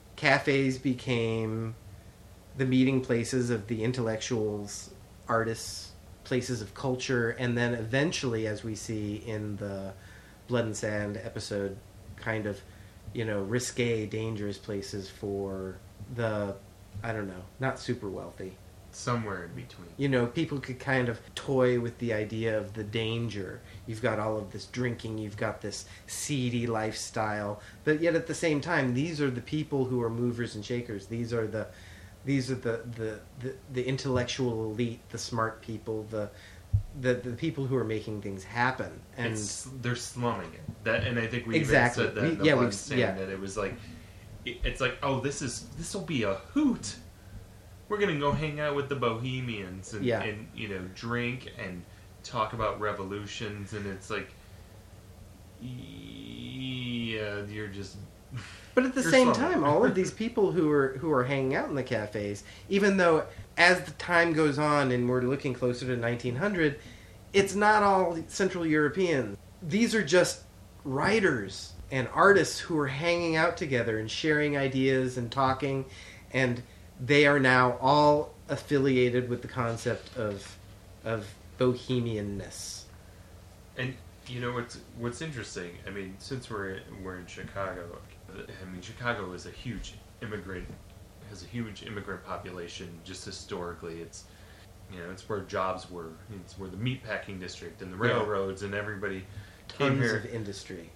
Cafes became the meeting places of the intellectuals, artists, places of culture, and then eventually, as we see in the Blood and Sand episode, kind of, you know, risque, dangerous places for the, I don't know, not super wealthy. Somewhere in between. You know, people could kind of toy with the idea of the danger. You've got all of this drinking, you've got this seedy lifestyle, but yet at the same time, these are the people who are movers and shakers. These are the, these are the the, the, the intellectual elite, the smart people, the, the the people who are making things happen. And It's, they're slumming it. That, and I think we Exactly. even said that. We- in the yeah, Blood we've- Sand, yeah. that it was like, it, it's like, oh, this is this will be a hoot. We're gonna go hang out with the Bohemians and, Yeah. and you know drink and talk about revolutions, and it's like, yeah, you're just. But at the You're same slumming. time, all of these people who are who are hanging out in the cafes, even though as the time goes on and we're looking closer to nineteen hundred, it's not all Central European. These are just writers and artists who are hanging out together and sharing ideas and talking, and they are now all affiliated with the concept of of bohemianness. And you know what's what's interesting? I mean, since we're we're in Chicago, I mean Chicago is a huge immigrant has a huge immigrant population. Just historically, it's you know it's where jobs were. It's where the meatpacking district and the Yeah. railroads and everybody came Tons here. of industry.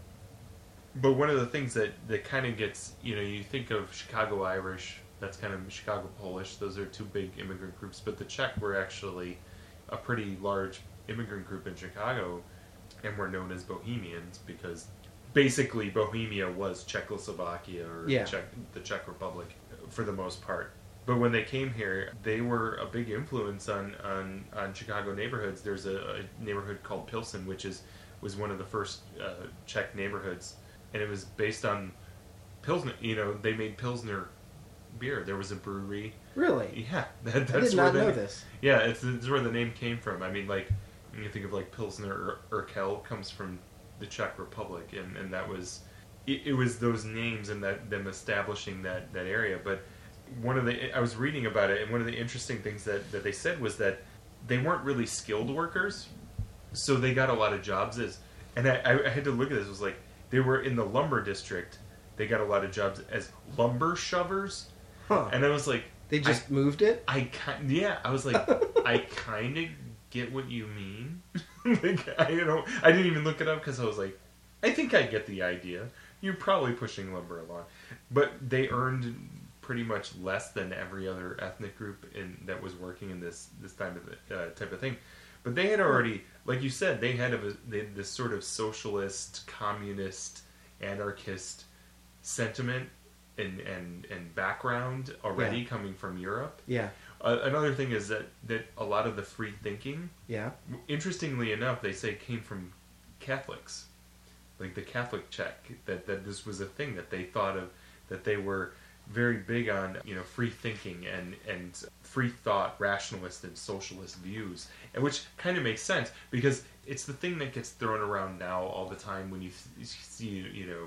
But one of the things that that kind of gets you know you think of Chicago Irish. That's kind of Chicago Polish. Those are two big immigrant groups. But the Czech were actually a pretty large immigrant group in Chicago, and were known as Bohemians because basically Bohemia was Czechoslovakia or Yeah. Czech, the Czech Republic for the most part. But when they came here, they were a big influence on, on, on Chicago neighborhoods. There's a, a neighborhood called Pilsen, which is was one of the first uh, Czech neighborhoods, and it was based on Pilsner. You know, they made Pilsner beer. There was a brewery. Really? Yeah, that, that's I did where not the, know this. Yeah, it's, it's where the name came from. I mean, like when you think of like Pilsner or Urquell comes from the Czech Republic, and, and that was it, it was those names and that them establishing that, that area. But one of the I was reading about it, and one of the interesting things that, that they said was that they weren't really skilled workers, so they got a lot of jobs as. And I, I had to look at this. It was like they were in the lumber district. They got a lot of jobs as lumber shovers. Huh. And I was like, They just moved it? I kind yeah, I was like, I kind of get what you mean. Like, I you know, I didn't even look it up because I was like, I think I get the idea. You're probably pushing lumber along, but they earned pretty much less than every other ethnic group in that was working in this this type of uh, type of thing. But they had already, like you said, they had a, they had this sort of socialist, communist, anarchist sentiment and and, and background already Yeah. coming from Europe. Yeah. Uh, another thing is that, that a lot of the free thinking, Yeah. interestingly enough, they say came from Catholics, like the Catholic Czech. That that this was a thing that they thought of, that they were very big on, you know, free thinking and and free thought, rationalist and socialist views, and which kind of makes sense because it's the thing that gets thrown around now all the time when you th- see, you know,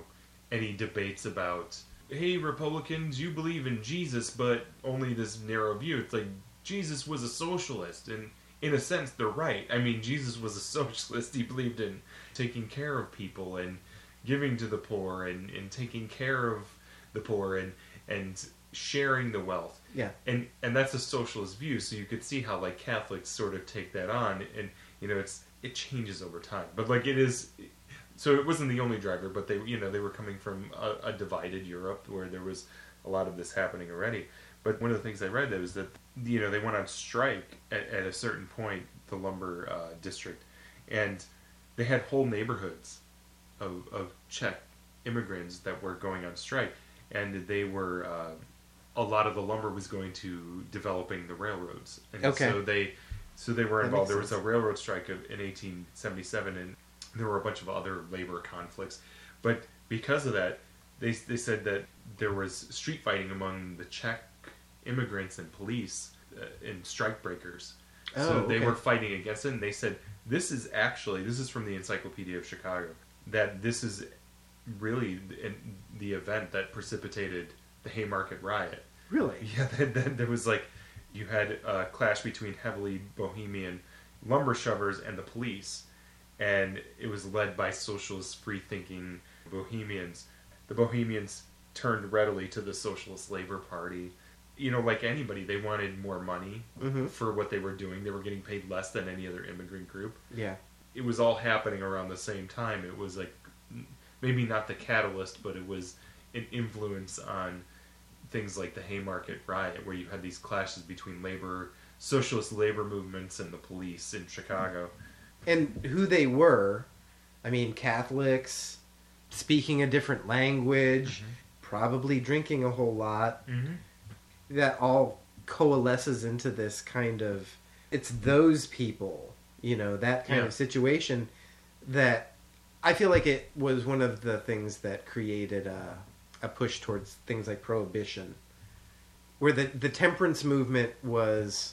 any debates about, hey, Republicans, you believe in Jesus, but only this narrow view. It's like, Jesus was a socialist, and in a sense, they're right. I mean, Jesus was a socialist. He believed in taking care of people and giving to the poor and, and taking care of the poor and and sharing the wealth. Yeah. And and that's a socialist view, so you could see how like Catholics sort of take that on, and you know, it's it changes over time. But like it is, so it wasn't the only driver, but they you know they were coming from a, a divided Europe where there was a lot of this happening already. But one of the things I read that was that you know they went on strike at, at a certain point, the lumber uh, district, and they had whole neighborhoods of of Czech immigrants that were going on strike, and they were. Uh, a lot of the lumber was going to developing the railroads. And Okay. so they so they were That involved. makes There was a sense. railroad strike of, in eighteen seventy-seven, and there were a bunch of other labor conflicts. But because of that, they they said that there was street fighting among the Czech immigrants and police uh, and strike breakers. So Oh, they okay. were fighting against it, and they said, this is actually, this is from the Encyclopedia of Chicago, that this is really the, the event that precipitated the Haymarket riot. Really? Yeah, that, that, there was like, you had a clash between heavily bohemian lumber shovers and the police, and it was led by socialist, free-thinking bohemians. The bohemians turned readily to the Socialist Labor Party. You know, like anybody, they wanted more money Mhm. for what they were doing. They were getting paid less than any other immigrant group. Yeah. It was all happening around the same time. It was like, maybe not the catalyst, but it was an influence on things like the Haymarket riot, where you had these clashes between labor, socialist labor movements and the police in Chicago. And who they were, I mean, Catholics, speaking a different language, probably drinking a whole lot. Mm-hmm. That all coalesces into this kind of, it's those people, you know, that kind Yeah. of situation that I feel like it was one of the things that created a, a push towards things like prohibition, where the, the temperance movement was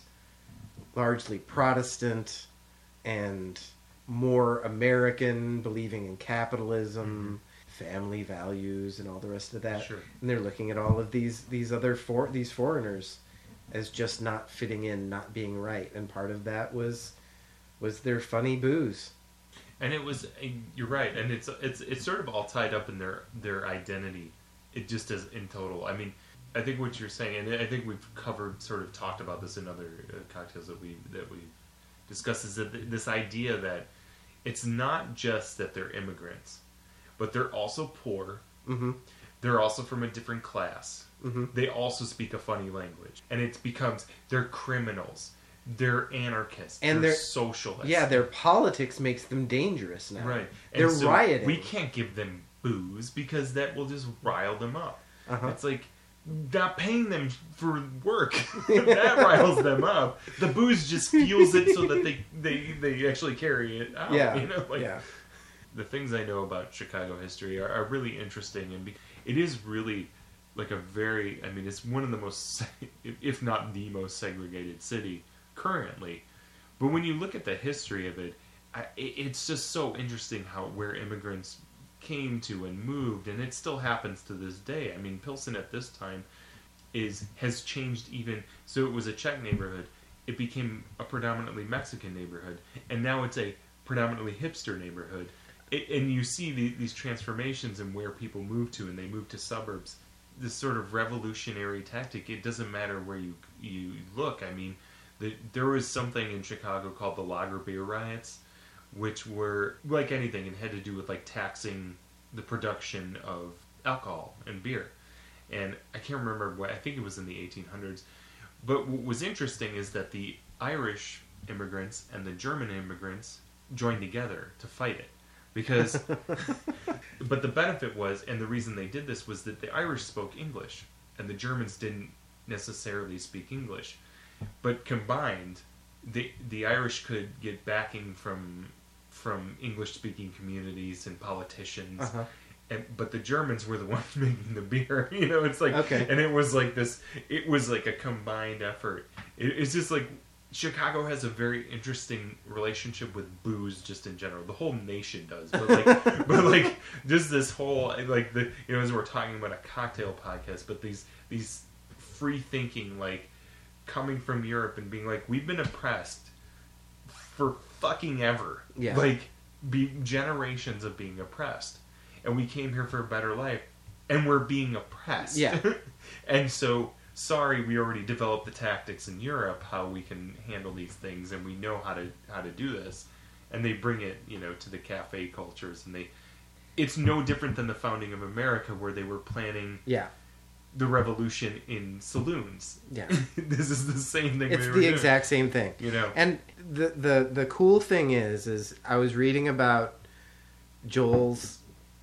largely Protestant and more American, believing in capitalism, family values, and all the rest of that. Sure. And they're looking at all of these these other for these foreigners as just not fitting in, not being right, and part of that was was their funny booze. And it was, you're right, and it's it's it's sort of all tied up in their their identity. It just is in total. I mean, I think what you're saying, and I think we've covered, sort of talked about this in other uh, cocktails that we that we discussed, is that th- this idea that it's not just that they're immigrants, but they're also poor. Mm-hmm. They're also from a different class. Mm-hmm. They also speak a funny language, and it becomes they're criminals, they're anarchists, And they're they're- socialists. Yeah, their politics makes them dangerous now. Right. They're And so rioting. We can't give them booze because that will just rile them up. Uh-huh. It's like not paying them for work. That riles them up. The booze just fuels it so that they, they, they actually carry it out. Yeah. You know, like, yeah. the things I know about Chicago history are, are really interesting, and be, it is really like a very, I mean, it's one of the most, if not the most segregated city currently. But when you look at the history of it, I, it it's just so interesting how where immigrants came to and moved, and it still happens to this day. I mean, Pilsen at this time is has changed even. So it was a Czech neighborhood. It became a predominantly Mexican neighborhood, and now it's a predominantly hipster neighborhood. It, and you see the, these transformations in where people move to, and they move to suburbs. This sort of revolutionary tactic. It doesn't matter where you you look. I mean, the, there was something in Chicago called the Lager Beer Riots, which were like anything, and had to do with like taxing the production of alcohol and beer. And I can't remember what, I think it was in the eighteen hundreds. But what was interesting is that the Irish immigrants and the German immigrants joined together to fight it. Because, but the benefit was, and the reason they did this was that the Irish spoke English, and the Germans didn't necessarily speak English. But combined, the the Irish could get backing from from English-speaking communities and politicians, Uh-huh. and but the Germans were the ones making the beer. You know, it's like, Okay. and it was like this. It was like a combined effort. It, it's just like Chicago has a very interesting relationship with booze, just in general. The whole nation does, but like, but like, just this whole like the you know as we're talking about a cocktail podcast, but these these free thinking like coming from Europe and being like, we've been oppressed for fucking ever, Yeah. like be generations of being oppressed, and we came here for a better life, and we're being oppressed, Yeah. and so. Sorry, we already developed the tactics in Europe how we can handle these things, and we know how to how to do this. And they bring it, you know, to the cafe cultures, and they. It's no different than the founding of America, where they were planning Yeah. the revolution in saloons. Yeah. This is the same thing. It's they were the doing, exact same thing. You know. And the, the the cool thing is, is I was reading about Joel's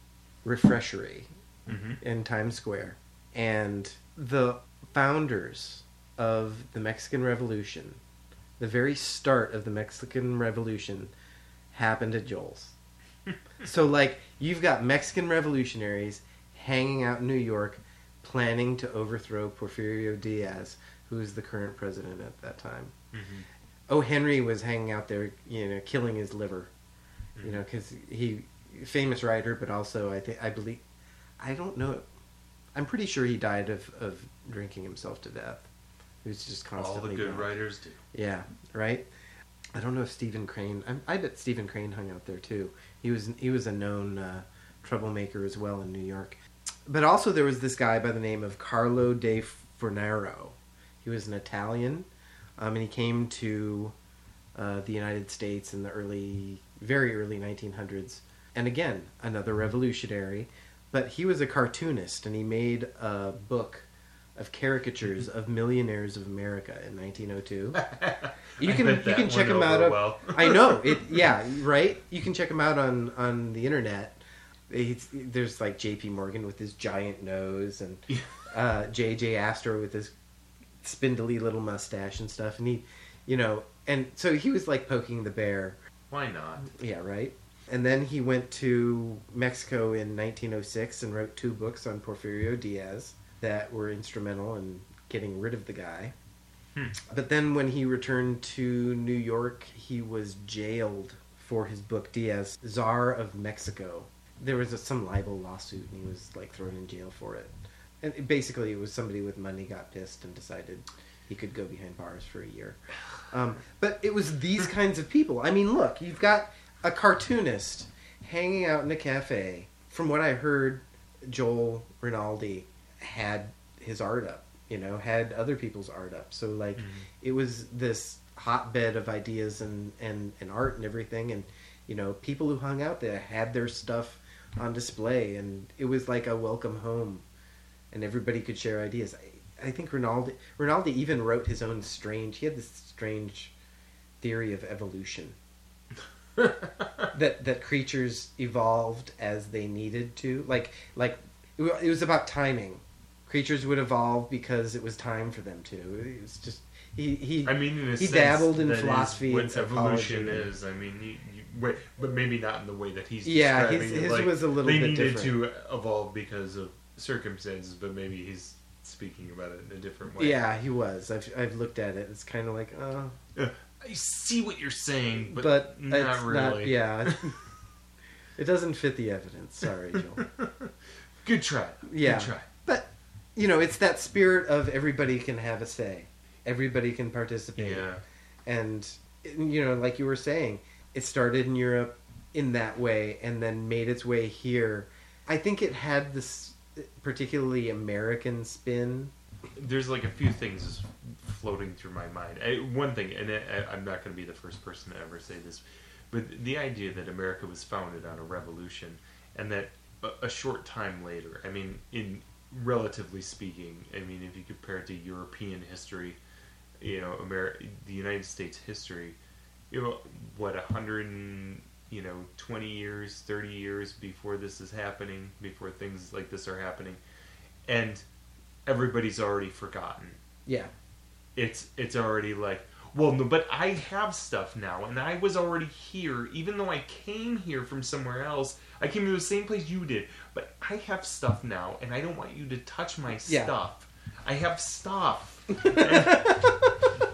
refreshery Mhm. in Times Square, and the founders of the Mexican Revolution, the very start of the Mexican Revolution, happened at Joel's. So, like, you've got Mexican revolutionaries hanging out in New York, planning to overthrow Porfirio Diaz, who is the current president at that time. Mhm. O. Henry was hanging out there, you know, killing his liver, you Mhm. know, because he, famous writer, but also I think I believe, I don't know, I'm pretty sure he died of, of drinking himself to death. He was just constantly All the good drunk. writers do. Yeah, right. I don't know if Stephen Crane. I, I bet Stephen Crane hung out there too. He was he was a known uh, troublemaker as well in New York. But also there was this guy by the name of Carlo de Fornaro. He was an Italian, um, and he came to uh, the United States in the early, very early nineteen hundreds. And again, another revolutionary. But he was a cartoonist, and he made a book of caricatures of millionaires of America in nineteen oh two. You I can bet you that can check went him out. over On, well. I know it. Yeah, right. You can check him out on on the internet. He's, there's like J P Morgan with his giant nose, and uh, J J Astor with his spindly little mustache and stuff. And he, you know, and so he was like poking the bear. Why not? Yeah, right. And then he went to Mexico in nineteen oh six and wrote two books on Porfirio Diaz that were instrumental in getting rid of the guy. Hmm. But then when he returned to New York, he was jailed for his book Diaz, Czar of Mexico. There was a, some libel lawsuit, and he was like thrown in jail for it. And it, basically, it was somebody with money got pissed and decided he could go behind bars for a year. Um, but it was these kinds of people. I mean, look, you've got a cartoonist hanging out in a cafe. From what I heard, Joel Rinaldi had his art up, you know, had other people's art up. So, like, Mhm. it was this hotbed of ideas and, and, and art and everything. And, you know, people who hung out there had their stuff on display. And it was like a welcome home. And everybody could share ideas. I, I think Rinaldi, Rinaldi even wrote his own strange, he had this strange theory of evolution. that that creatures evolved as they needed to, like like it wa- it was about timing. Creatures would evolve because it was time for them to. It was just he he. I mean, in a he sense, dabbled in that is philosophy what and psychology. evolution is. I mean, you, you, wait, but maybe not in the way that he's Yeah, describing his- it. his Like, was a little they bit needed different. to evolve because of circumstances, but maybe he's speaking about it in a different way. Yeah, he was. I've I've looked at it. It's kind of like uh, Uh, I see what you're saying, but, but not it's really. not. Yeah, it doesn't fit the evidence. Sorry, Joel. Good try. Yeah. Good try. But, you know, it's that spirit of everybody can have a say. Everybody can participate. Yeah. And, you know, like you were saying, it started in Europe in that way and then made its way here. I think it had this particularly American spin. There's like a few things floating through my mind. I, one thing, and I, I'm not going to be the first person to ever say this, but the idea that America was founded on a revolution, and that a, a short time later, I mean, in relatively speaking, I mean, if you compare it to European history, you know, Ameri- the United States history, you know, what, a hundred and, you know, twenty years, thirty years before this is happening, before things like this are happening, and everybody's already forgotten. Yeah. It's it's already like, well, no, but I have stuff now, and I was already here, even though I came here from somewhere else. I came to the same place you did, but I have stuff now, and I don't want you to touch my Yeah. stuff. I have stuff.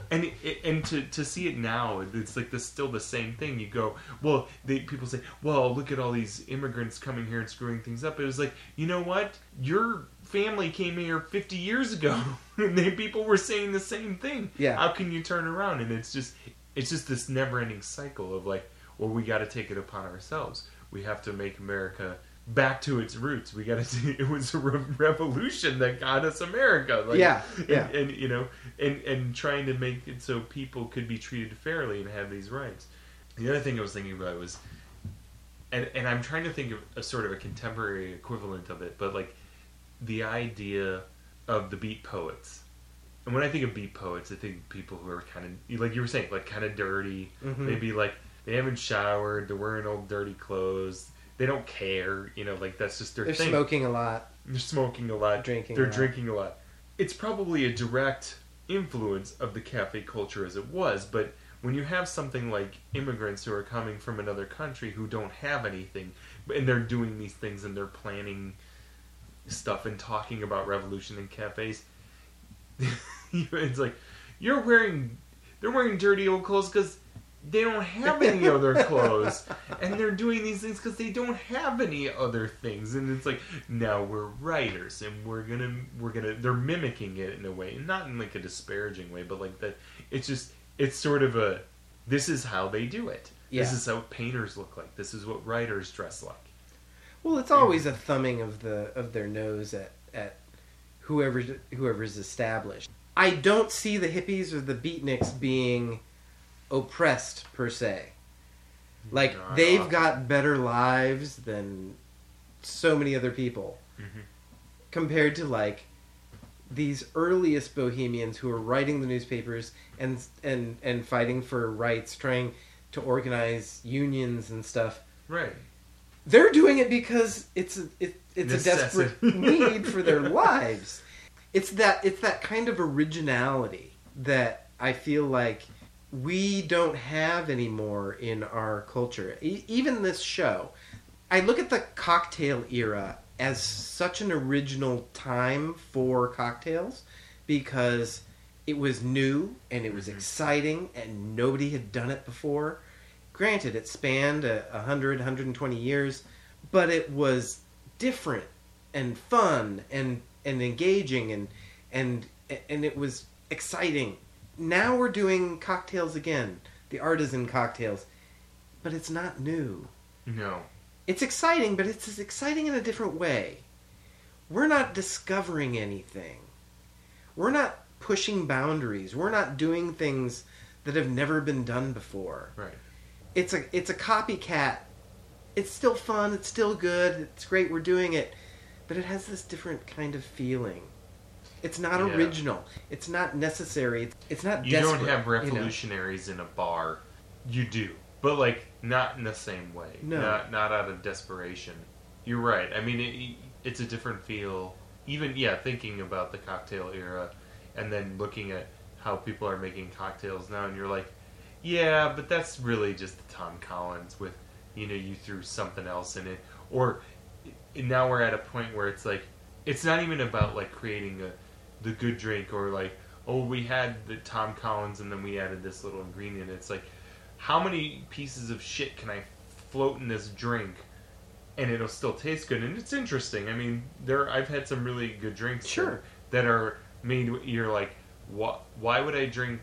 And it, and to, to see it now, it's like this still the same thing. You go, well, they, people say, well, look at all these immigrants coming here and screwing things up. It was like, you know what? Your family came here fifty years ago, and they, people were saying the same thing. Yeah. How can you turn around? And it's just, it's just this never-ending cycle of like, well, we got to take it upon ourselves. We have to make America back to its roots. We got to. It was a re- revolution that got us America. Like, Yeah, yeah. And, and you know, and and trying to make it so people could be treated fairly and have these rights. The other thing I was thinking about was, and and I'm trying to think of a sort of a contemporary equivalent of it, but like the idea of the beat poets. And when I think of beat poets, I think people who are kind of, like you were saying, like kind of dirty, Mhm. maybe like they haven't showered, they're wearing old dirty clothes. They don't care, you know, like that's just their They're thing. smoking a lot. They're smoking a lot. Drinking They're a lot. drinking a lot. It's probably a direct influence of the cafe culture as it was, but when you have something like immigrants who are coming from another country who don't have anything, and they're doing these things and they're planning stuff and talking about revolution in cafes, it's like, you're wearing, they're wearing dirty old clothes because they don't have any other clothes, and they're doing these things because they don't have any other things. And it's like, now we're writers, and we're gonna we're gonna they're mimicking it in a way, not in like a disparaging way, but like that. It's just it's sort of a, this is how they do it. Yeah. This is how painters look like. This is what writers dress like. Well, it's always a thumbing of the of their nose at at whoever whoever's established. I don't see the hippies or the beatniks being oppressed per se. Like, Not they've often. got better lives than so many other people Mhm. compared to like these earliest bohemians who were writing the newspapers and and and fighting for rights, trying to organize unions and stuff. Right. They're doing it because it's a, it, it's a Necessity. desperate need for their lives. It's that it's that kind of originality that I feel like we don't have anymore in our culture. E- even this show, I look at the cocktail era as such an original time for cocktails because it was new and it was Mhm. exciting and nobody had done it before. Granted, it spanned a, a hundred, hundred and twenty years, but it was different and fun and and engaging and and and it was exciting. Now we're doing cocktails again, the artisan cocktails, but it's not new. No. It's exciting, but it's exciting in a different way. We're not discovering anything. We're not pushing boundaries. We're not doing things that have never been done before. Right. It's a it's a copycat. It's still fun. It's still good. It's great. We're doing it, but it has this different kind of feeling. It's not Yeah. original. It's not necessary. It's, it's not You desperate. don't have you know? revolutionaries in a bar. You do, but like not in the same way. No. Not not out of desperation. You're right. I mean, it, it's a different feel. Even yeah, thinking about the cocktail era, and then looking at how people are making cocktails now, and you're like, yeah, but that's really just the Tom Collins with, you know, you threw something else in it, or now we're at a point where it's like, it's not even about like creating a the good drink or like, oh, we had the Tom Collins and then we added this little ingredient. It's like, how many pieces of shit can I float in this drink and it'll still taste good? And it's interesting. I mean, there I've had some really good drinks Sure. that, that are made. You're like, what? Why would I drink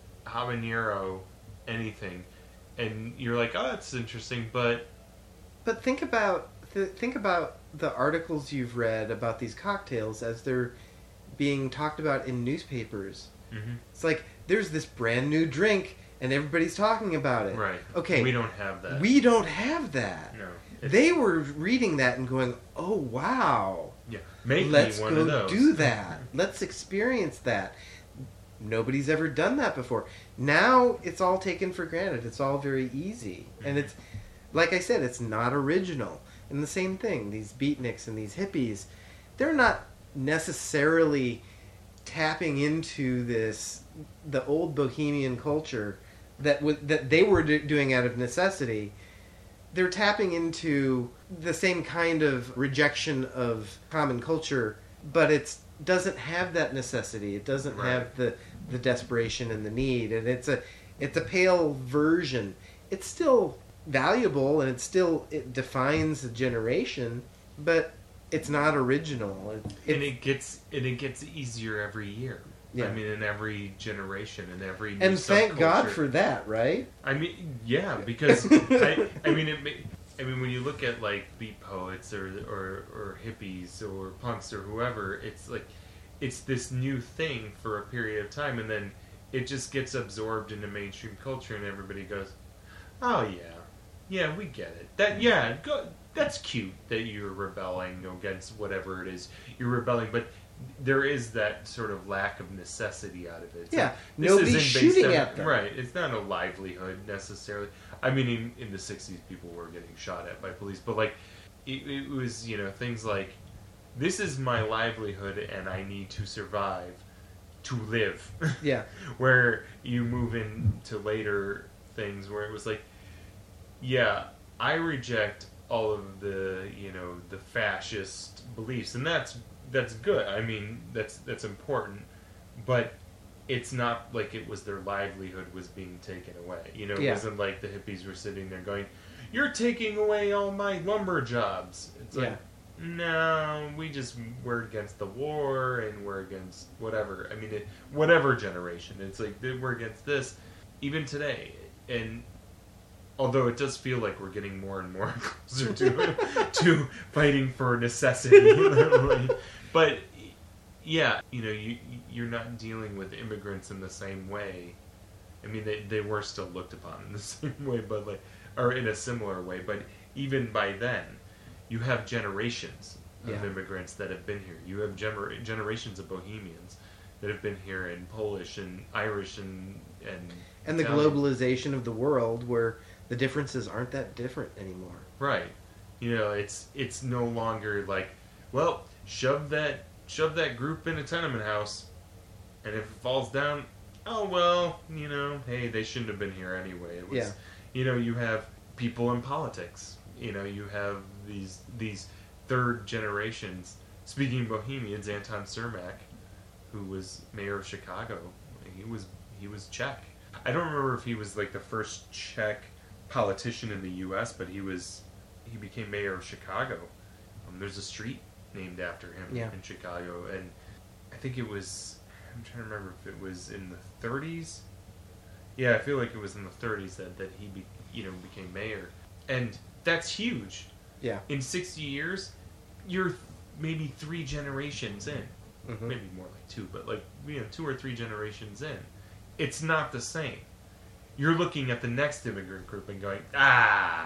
habanero anything? And you're like, oh, that's interesting, but But think about th- think about the articles you've read about these cocktails as they're being talked about in newspapers. Mhm. It's like there's this brand new drink and everybody's talking about it. right. Okay. We don't have that. We don't have that. no. It's- They were reading that and going, "Oh wow, yeah. Make let's me one go of those. do that. Let's experience that." Nobody's ever done that before. Now it's all taken for granted. It's all very easy, and it's like I said, it's not original. And the same thing, these beatniks and these hippies, they're not necessarily tapping into this the old bohemian culture that w- that they were do- doing out of necessity. They're tapping into the same kind of rejection of common culture, but it doesn't have that necessity. It doesn't Right. have the the desperation and the need, and it's a it's a pale version. It's still valuable, and it still it defines a generation, but it's not original. It, and it gets and it gets easier every year. Yeah. I mean, in every generation, in every new and thank God subculture. for that, right? I mean, yeah, because I, I mean, it. May, I mean, when you look at like beat poets or, or or hippies or punks or whoever, it's like it's this new thing for a period of time, and then it just gets absorbed into mainstream culture, and everybody goes, "Oh yeah, yeah, we get it. That yeah, go, that's cute that you're rebelling against whatever it is you're rebelling." But there is that sort of lack of necessity out of it. It's Yeah, like, this nobody's isn't based shooting on- at them. Right, it's not a livelihood necessarily. I mean, in, in the sixties, people were getting shot at by police, but like, it, it was, you know, things like, this is my livelihood and I need to survive to live. Yeah. Where you move into later things where it was like, yeah, I reject all of the, you know, the fascist beliefs, and that's that's good. I mean, that's that's important, but it's not like it was their livelihood was being taken away. You know, it Yeah. wasn't like the hippies were sitting there going, "You're taking away all my lumber jobs." It's like, Yeah. no, we just we're against the war and we're against whatever. I mean, it, whatever generation. It's like we're against this, even today. And although it does feel like we're getting more and more closer to to fighting for necessity, but yeah, you know, you you're not dealing with immigrants in the same way. I mean, they they were still looked upon in the same way, but like, or in a similar way. But even by then, you have generations of Yeah. immigrants that have been here. You have gener- generations of Bohemians that have been here, and Polish and Irish and and And the Italian. globalization of the world, where the differences aren't that different anymore. Right. You know, it's it's no longer like, well, shove that shove that group in a tenement house, and if it falls down, oh well, you know, hey, they shouldn't have been here anyway. It was, Yeah. You know, you have people in politics. You know, you have these these third generations. Speaking of Bohemians, Anton Cermak, who was mayor of Chicago, he was he was Czech. I don't remember if he was like the first Czech politician in the U S, but he was he became mayor of Chicago. Um, there's a street named after him Yeah. in Chicago, and I think it was I'm trying to remember if it was in the thirties. Yeah, I feel like it was in the thirties that, that he be, you know became mayor, and that's huge. Yeah. In sixty years, you're maybe three generations in, Mhm. maybe more like two, but like you know two or three generations in. It's not the same. You're looking at the next immigrant group and going, ah,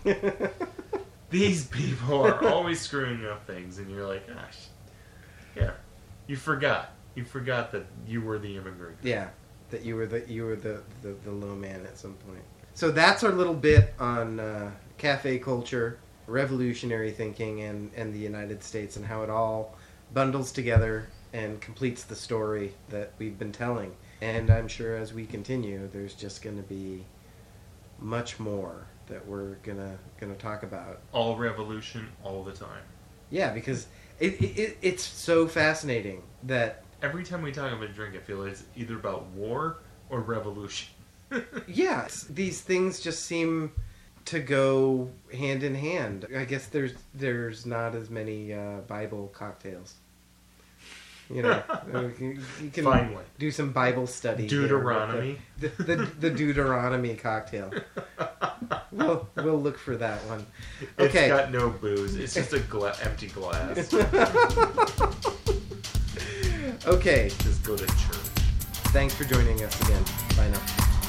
these people are always screwing up things, and you're like, gosh, yeah, you forgot. You forgot that you were the immigrant. Yeah, that you were the you were the, the, the low man at some point. So that's our little bit on uh, cafe culture, revolutionary thinking, and, and the United States, and how it all bundles together and completes the story that we've been telling. And I'm sure as we continue, there's just going to be much more that we're gonna gonna talk about. All revolution, all the time. Yeah, because it, it it's so fascinating that Every time we talk about drink, I feel it's either about war or revolution. yeah, these things just seem to go hand in hand. I guess there's there's not as many uh, Bible cocktails. You know, you can, you can Find one. do some Bible study. here with Deuteronomy. the, the, the, the Deuteronomy cocktail. We'll we'll look for that one. Okay. It's got no booze. It's just a gla- empty glass. Okay. Just go to church. Thanks for joining us again. Bye now.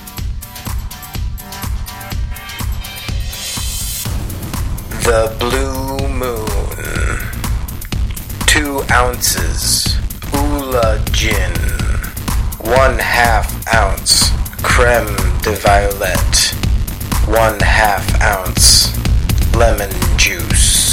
The Blue Moon. Two ounces Ula Gin. One half ounce Creme de Violette. One half ounce lemon juice.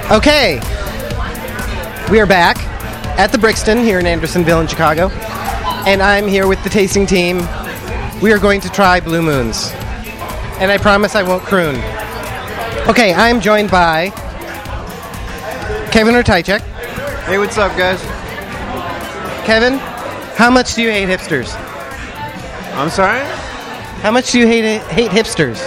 Okay, we are back at the Brixton here in Andersonville in Chicago, and I'm here with the tasting team. We are going to try Blue Moons, and I promise I won't croon. Okay, I'm joined by Kevin Ratajczak. Hey, what's up, guys? Kevin, how much do you hate hipsters? I'm sorry? How much do you hate hate hipsters?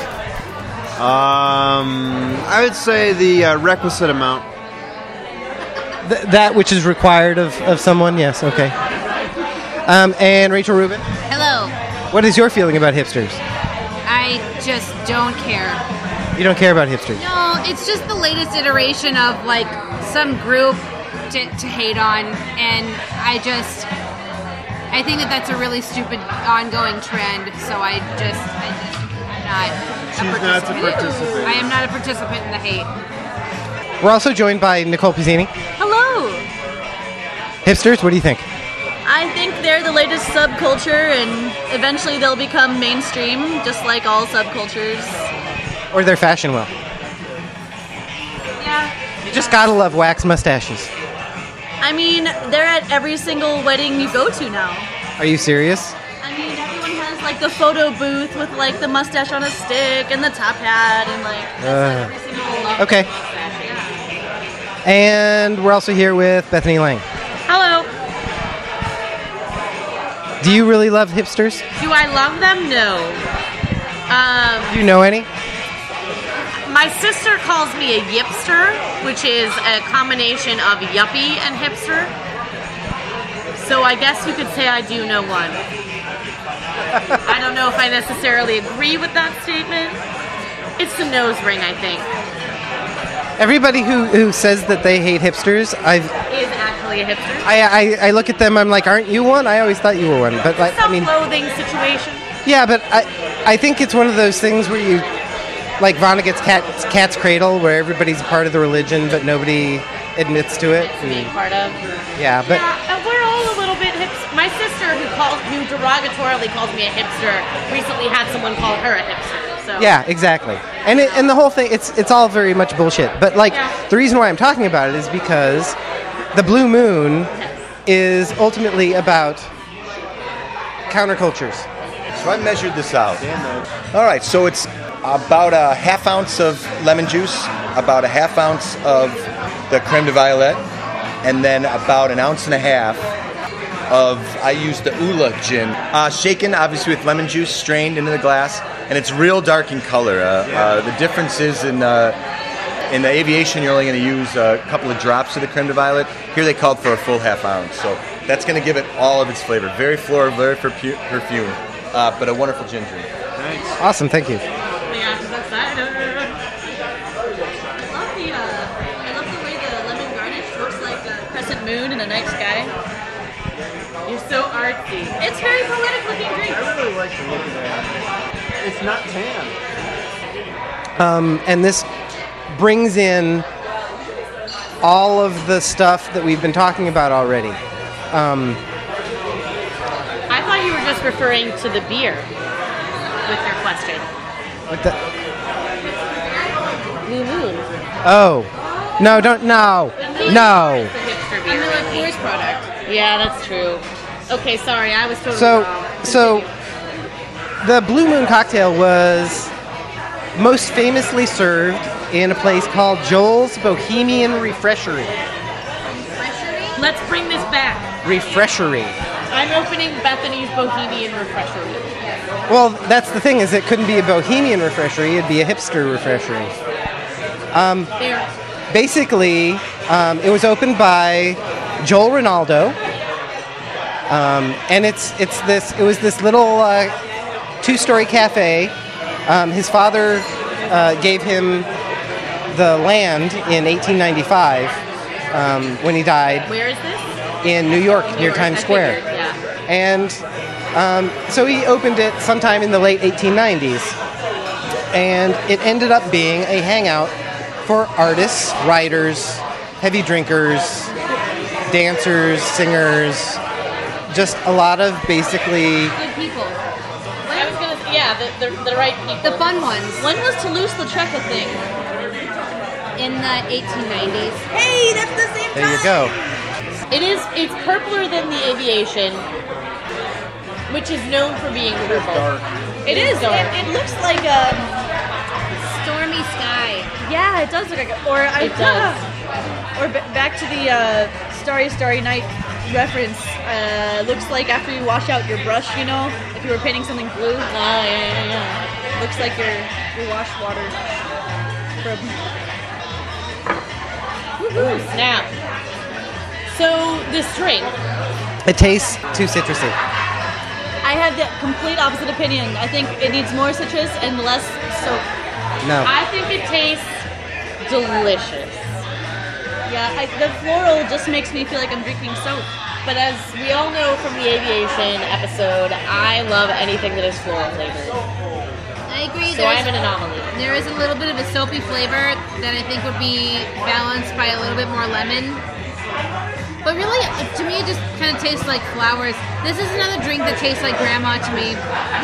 Um, I would say the uh, requisite amount. Th- that which is required of, of someone? Yes, okay. Um, and Rachel Rubin, Hello. what is your feeling about hipsters? I just don't care. You don't care about hipsters? No, it's just the latest iteration of like some group to, to hate on, and I just I think that that's a really stupid ongoing trend. So I just I just I'm not. Choose not to participate. I am not a participant in the hate. We're also joined by Nicole Pizzini. Hello. Hipsters, what do you think? I think they're the latest subculture, and eventually they'll become mainstream, just like all subcultures. Or their fashion well? Yeah. You just gotta love wax mustaches. I mean, they're at every single wedding you go to now. Are you serious? I mean, everyone has like the photo booth with like the mustache on a stick and the top hat, and like that's Uh, every single love okay. mustache, yeah. And we're also here with Bethany Lang. Hello. Do you really love hipsters? Do I love them? No. Um, Do you know any? my sister calls me a yipster, which is a combination of yuppie and hipster. So I guess you could say I do know one. I don't know if I necessarily agree with that statement. It's the nose ring, I think. Everybody who, who says that they hate hipsters, I've Is actually a hipster. I, I I look at them. I'm like, aren't you one? I always thought you were one, but like, I mean, Self-loathing situation. yeah, but I I think it's one of those things where you, like Vonnegut's Cat's, Cat's Cradle, where everybody's a part of the religion, but nobody admits to it. Being And- part of. yeah, but Yeah, uh, we're all a little bit hips. My sister, who calls, who derogatorily calls me a hipster, recently had someone call her a hipster. So yeah, exactly. And it, and the whole thing, it's it's all very much bullshit. But like, Yeah. the reason why I'm talking about it is because the Blue Moon is ultimately about countercultures. So I measured this out. All right, so it's about a half ounce of lemon juice, about a half ounce of the creme de violette, and then about an ounce and a half of, I used the Ula gin. Uh, shaken, obviously, with lemon juice, strained into the glass, and it's real dark in color. Uh, uh, the difference is in, uh, in the aviation, you're only going to use a couple of drops of the creme de violette. Here they called for a full half ounce, so that's going to give it all of its flavor. Very floral, very perfu- perfume, uh, but a wonderful gin drink. Awesome, thank you. Yeah, that's cider. I love the uh, I love the way the lemon garnish looks like a crescent moon in a night sky. You're so artsy. It's very poetic looking drink. I really like the look of that. It's not tan. Um, and this brings in all of the stuff that we've been talking about already. Um, I thought you were just referring to the beer with your question. what the, Blue Moon. oh, no, don't, no, no. The hipster beer. Like Coors product. Yeah, that's true. Okay, sorry, I was totally So, wrong. so the Blue Moon cocktail was most famously served in a place called Joel's Bohemian Refreshery. Let's bring this back. Refreshery. I'm opening Bethany's Bohemian Refreshery. Well, that's the thing, is it couldn't be a Bohemian Refreshery, it'd be a hipster refreshery. Um, There. basically, um, it was opened by Joel Ronaldo, um, and it's it's this it was this little uh, two-story cafe. Um, his father uh, gave him the land in eighteen ninety-five um, when he died Where is this? in New York near York, Times I Square. figured, yeah. And um, so he opened it sometime in the late eighteen nineties. And it ended up being a hangout for artists, writers, heavy drinkers, dancers, singers, just a lot of basically... Good people. I was gonna, yeah, the, the, the right people. The fun ones. When was Toulouse-Lautrec a thing? in the eighteen nineties. Hey, that's the same There you go. It is. It's purpler than the Aviation, which is known for being purple. It is. dark. It, it looks like a. Stormy sky. Yeah, it does look like a. Or I. It does. Or b- back to the uh, Starry Starry Night reference. Uh, looks like after you wash out your brush, you know, if you were painting something blue. Ah, yeah, yeah, yeah. Looks like your your wash water. From. Ooh, snap. So this drink, It tastes too citrusy. I had the complete opposite opinion. I think it needs more citrus and less soap. No. I think it tastes delicious. Yeah, I, the floral just makes me feel like I'm drinking soap. But as we all know from the Aviation episode, I love anything that is floral flavored. I agree. So there's- I'm an anomaly. There is a little bit of a soapy flavor that I think would be balanced by a little bit more lemon. But really, to me, it just kind of tastes like flowers. This is another drink that tastes like grandma to me.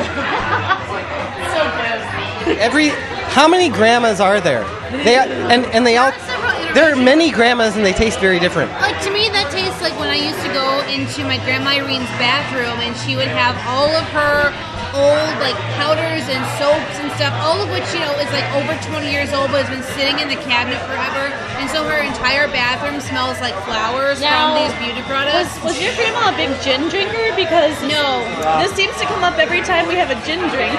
So gross. Every how many grandmas are there? They and and they all there are many grandmas and they taste very different. Like, to me, that tastes like when I used to go into my Grandma Irene's bathroom and she would have all of her old, like, powders and soaps and stuff, all of which, you know, is, like, over twenty years old but has been sitting in the cabinet forever. And so her entire bathroom smells like flowers Now, from these beauty products. Was, was your grandma a big gin drinker? Because No. this seems to come up every time we have a gin drink.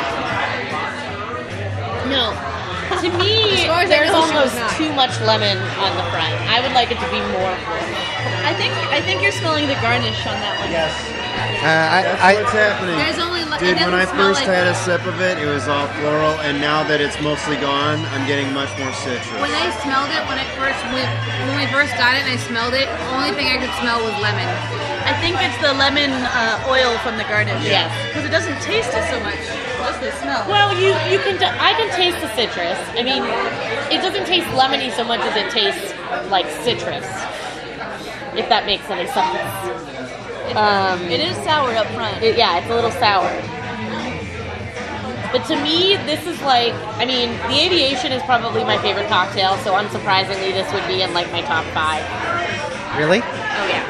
No. To me, As far as I there's know, she was almost not. too much lemon on the front. I would like it to be more floral. I think I think you're smelling the garnish on that one. Yes. Uh, I, That's I, what's happening. There's only le- Dude, it when I doesn't smell first like- had a sip of it, it was all floral, and now that it's mostly gone, I'm getting much more citrus. When I smelled it, when I first when, when we first got it and I smelled it, the only thing I could smell was lemon. I think it's the lemon uh, oil from the garnish. Yes. Because it doesn't taste it so much. Just the smell. Well, you you can t- I can taste the citrus. I mean, it doesn't taste lemony so much as it tastes like citrus. If that makes any sense. Um, it is sour up front. It, yeah, it's a little sour. But to me, this is like, I mean, the Aviation is probably my favorite cocktail, so unsurprisingly, this would be in like my top five. really? Oh yeah.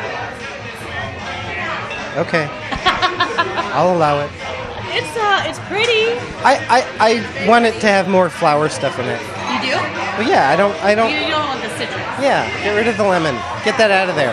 Okay. I'll allow it. It's uh, it's pretty. I, I, I want it to have more flower stuff in it. You do? But yeah, I don't I don't You don't want the citrus. yeah, get rid of the lemon. Get that out of there.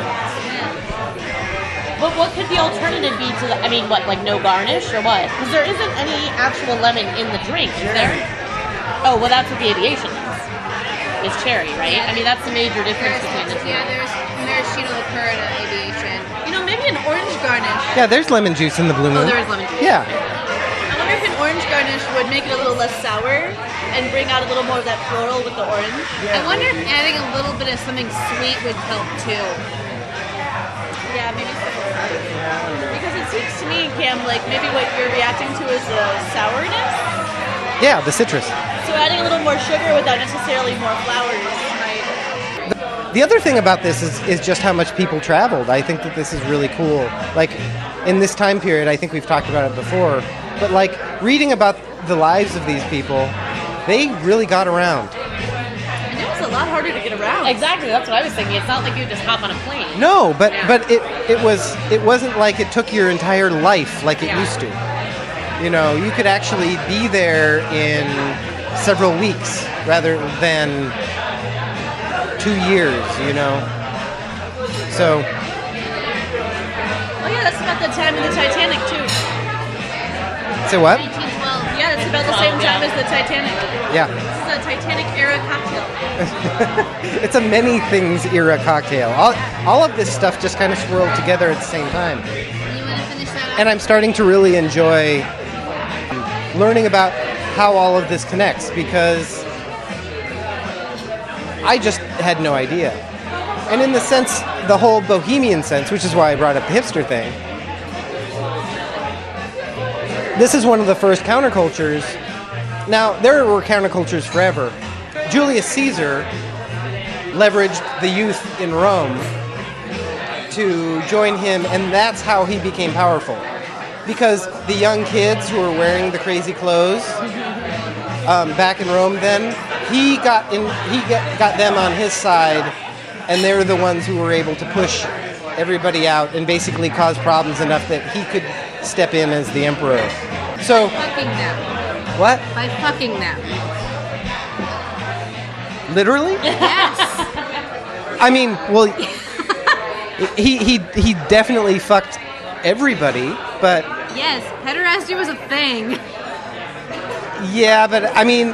But what could the alternative be to the, I mean, what, like no garnish or what? Because there isn't any actual lemon in the drink, is there? Oh, well, that's what the Aviation is. It's cherry, right? I mean, that's the major difference There's, between the two. yeah, there's maraschino liqueur and an Aviation. You know, maybe an orange garnish. Yeah, there's lemon juice in the Blue Oh, Moon. there is lemon juice. Yeah. I wonder if an orange garnish would make it a little less sour and bring out a little more of that floral with the orange. I wonder if adding a little bit of something sweet would help too. Yeah, maybe so. Because it seems to me, Cam, like maybe what you're reacting to is the sourness. Yeah, the citrus. So adding a little more sugar without necessarily more flowers might. The other thing about this is, is just how much people traveled. I think that this is really cool. Like, in this time period, I think we've talked about it before, but like, reading about the lives of these people, they really got around. And it was a lot harder to get around. Exactly, that's what I was thinking. It's not like you would just hop on a plane. No, but Yeah. but it it was it wasn't like it took your entire life like it Yeah. used to. You know, you could actually be there in several weeks rather than two years. You know, so Oh yeah, that's about the time of the Titanic too. so what? nineteen twelve. Yeah, it's about the same time as the Titanic. Yeah, This is a Titanic era cocktail. it's a many things era cocktail. All all of this stuff just kind of swirled together at the same time. You want to finish that up? And I'm starting to really enjoy um, learning about how all of this connects because I just had no idea. And in the sense, the whole bohemian sense, which is why I brought up the hipster thing, this is one of the first countercultures. Now, there were countercultures forever. Julius Caesar leveraged the youth in Rome to join him, and that's how he became powerful. Because the young kids who were wearing the crazy clothes um, back in Rome then, he got in. He get, got them on his side, and they were the ones who were able to push everybody out and basically cause problems enough that he could step in as the emperor. So Fucking them. what? By fucking them. Literally? Yes. I mean, well, he he he definitely fucked everybody, but Yes, pederasty was a thing. yeah, but I mean,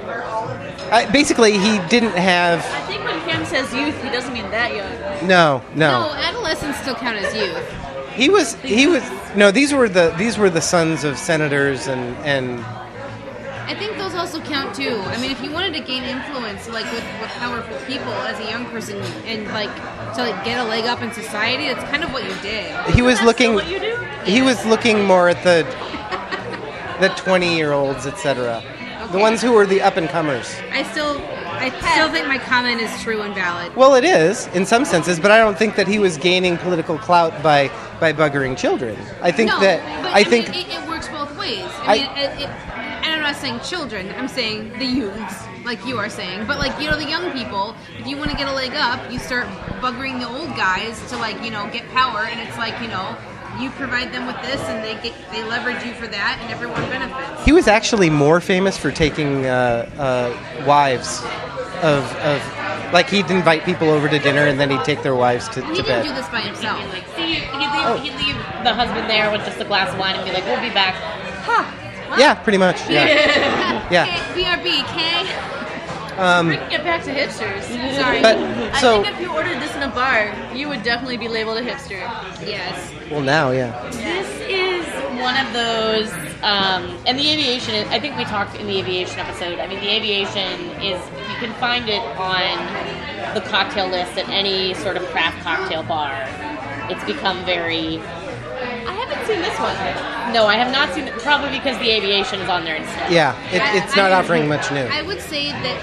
I, basically he didn't have. I think when Cam says youth, he doesn't mean that young. No, No, no. adolescents still count as youth. He was he was no. These were the these were the sons of senators and and I think those also count too. I mean, if you wanted to gain influence, like with, with powerful people as a young person, and like to like get a leg up in society, that's kind of what you did. he was That's looking. what you do? He was looking more at the the twenty year olds, et cetera. The Okay. ones who were the up and comers. I still, I still think my comment is true and valid. Well, it is in some senses, but I don't think that he was gaining political clout by by buggering children. I think no, that but, I I think mean, it, it works both ways. I, I- mean, it, it, and I'm not saying children. I'm saying the youths, like you are saying. But like you know, the young people. If you want to get a leg up, you start buggering the old guys to like you know get power, and it's like you know. You provide them with this, and they get they leverage you for that, and everyone benefits. he was actually more famous for taking uh, uh, wives of of like he'd invite people over to dinner, and then he'd take their wives to, He to didn't bed. do this by himself. Like, see, he'd leave, Oh. he'd leave the husband there with just a glass of wine and be like, "We'll be back." Huh? Yeah, pretty much. Yeah, yeah. Okay, B R B, K. Um, We can get back to hipsters. Sorry. but I so think if you ordered this in a bar, you would definitely be labeled a hipster. Yes. well now, yeah. This is one of those, um, and the aviation. I think we talked in the aviation episode. I mean, the aviation is you can find it on the cocktail list at any sort of craft cocktail bar. It's become very. I haven't seen this one. No, I have not seen it. Probably because the aviation is on there instead. Yeah, it, I- it's not I- offering much new. I would say that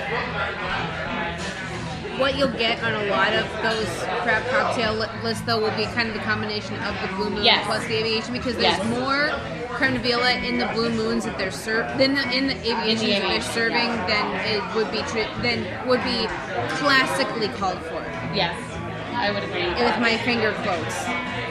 what you'll get on a lot of those craft cocktail li- lists, though, will be kind of the combination of the Blue Moon Yes. plus the aviation, because there's Yes. more creme de violette in the Blue Moons that they're ser- than the, in the aviation that they're aviation, serving yeah. than it would be tr- than would be classically called for. Yes, I would agree. With my finger quotes.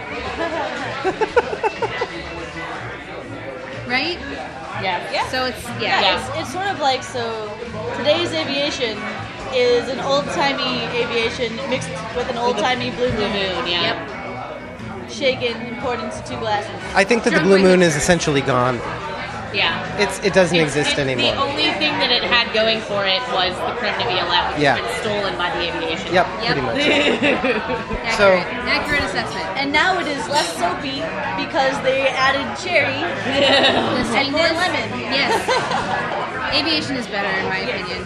Right? Yeah. Yeah. So it's Yeah, yeah. It's, it's sort of like, so today's aviation is an old-timey aviation mixed with an old-timey blue Blue moon. Moon, yeah. Yep. Shaken and poured into two glasses. I think that the Drunk Blue by Moon is hipsters. essentially gone. Yeah. It's it doesn't It's- exist it- anymore. The only thing that it had going for it was the creme de violette, which Yeah. has been stolen by the aviation. Yep, Yep. pretty much. Accurate. So- accurate assessment. And now it is less soapy because they added cherry The and sweetness- more lemon. Yes. Aviation is better in my opinion.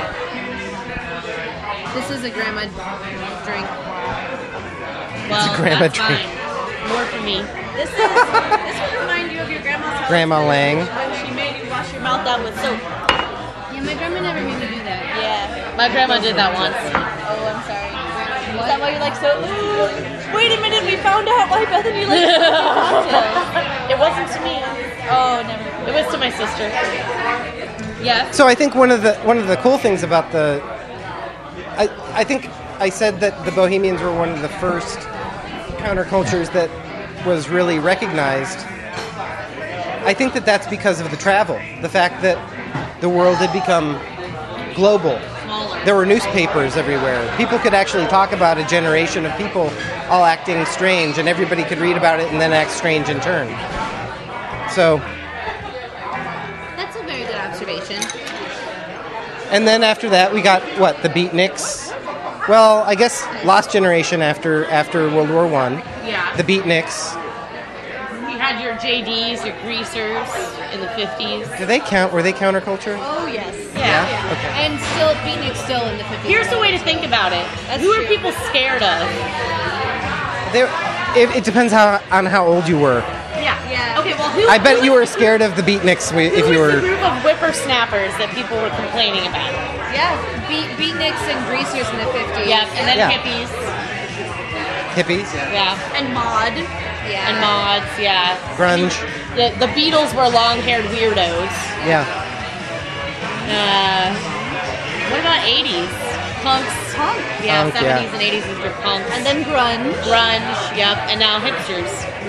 This is a grandma drink. Well, a grandma that's drink. fine. More for me. This is this would remind you of your grandma's house Grandma Lang. when she made you wash your mouth out with soap. Yeah, my grandma never made me do that. Yeah. My grandma did that once. Oh, I'm sorry. Is that why you like soap? Wait a minute, we found out why Bethany likes soap cocktails. It wasn't to me. Oh, never. It was to my sister. Yes. So I think one of the one of the cool things about the, I I think I said that the Bohemians were one of the first countercultures that was really recognized. I think that that's because of the travel, the fact that the world had become global. Smaller. There were newspapers everywhere. People could actually talk about a generation of people all acting strange, and everybody could read about it and then act strange in turn. So, That's a very good observation. and then after that, we got what, the Beatniks. Well, I guess Lost Generation after after World War One. Yeah. The Beatniks. You had your J Ds, your greasers in the fifties. Do they count? Were they counterculture? Oh, yes. Yeah. Okay. And still, Beatnik's still in the fifties. Here's the way to think about it. That's Who are true. people scared of? They, it, it depends how on how old you were. Yeah. Yeah. Okay, well, who, I bet who you was- were scared of the Beatniks wi- Who if you was the were. group of whippersnappers that people were complaining about? Yeah, Beat, Beatniks and Greasers in the fifties. Yeah, and then Yeah. hippies. Hippies, Yeah. And Maud. Yeah. And mods, yeah. grunge, The, the Beatles were long-haired weirdos. yeah. Uh, What about eighties? Punks. Punk. Yeah, Punk, yeah. seventies and eighties was your punk. And then grunge. Grunge, yep, and now hipsters.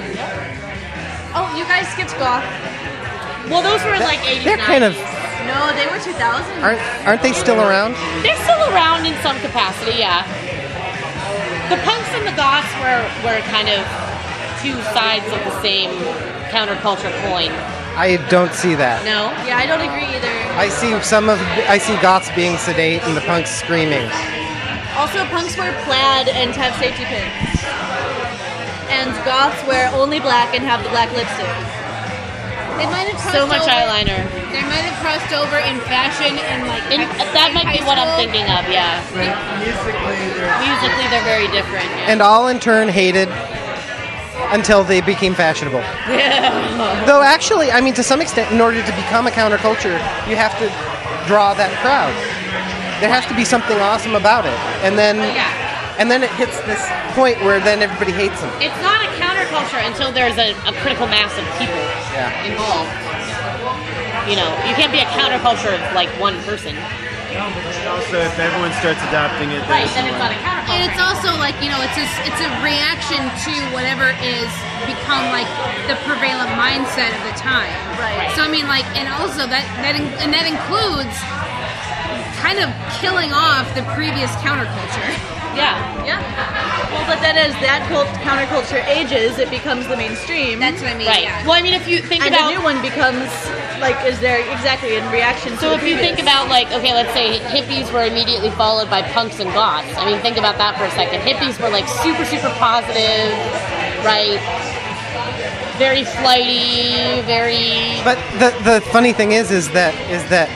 Oh, you guys skipped goth. Well, those were like eighties, They're kind of No, they were two thousand. aren't aren't they still around? They're still around in some capacity, yeah. The punks and the goths were, were kind of two sides of the same counterculture coin. I don't see that. No? Yeah, I don't agree either. I see some of I see goths being sedate and the punks screaming. Also, punks wear plaid and have safety pins. And goths wear only black and have the black lipstick. They might have crossed So much over, eyeliner. They might have crossed over in fashion and like. In, high- that in might be high what I'm school. thinking of, yeah. Musically, they're Musically, they're very different. Yeah. And all in turn hated until they became fashionable. Though actually, I mean, to some extent, in order to become a counterculture, you have to draw that crowd. There has to be something awesome about it, and then Yeah. and then it hits this point where then everybody hates them. It's not a counterculture until there's a, a critical mass of people Yeah. involved. You know, you can't be a counterculture of like one person. Also, if everyone starts adopting it, Right, there's then it's not a counterculture. And it's also like, you know, it's a, it's a reaction to whatever is become like the prevalent mindset of the time. Right. So I mean, like, and also that that in, and that includes kind of killing off the previous counterculture. Yeah. Yeah. Well, but then as that cult- counterculture ages, it becomes the mainstream. That's what I mean. Right. Yeah. Well, I mean, if you think and about the new one becomes, like, is there exactly in reaction to So the if you think previous. about, like, okay, let's say hippies were immediately followed by punks and goths. I mean, think about that for a second. Hippies were, like, super, super positive, right? Very flighty, very... But the the funny thing is, is that is that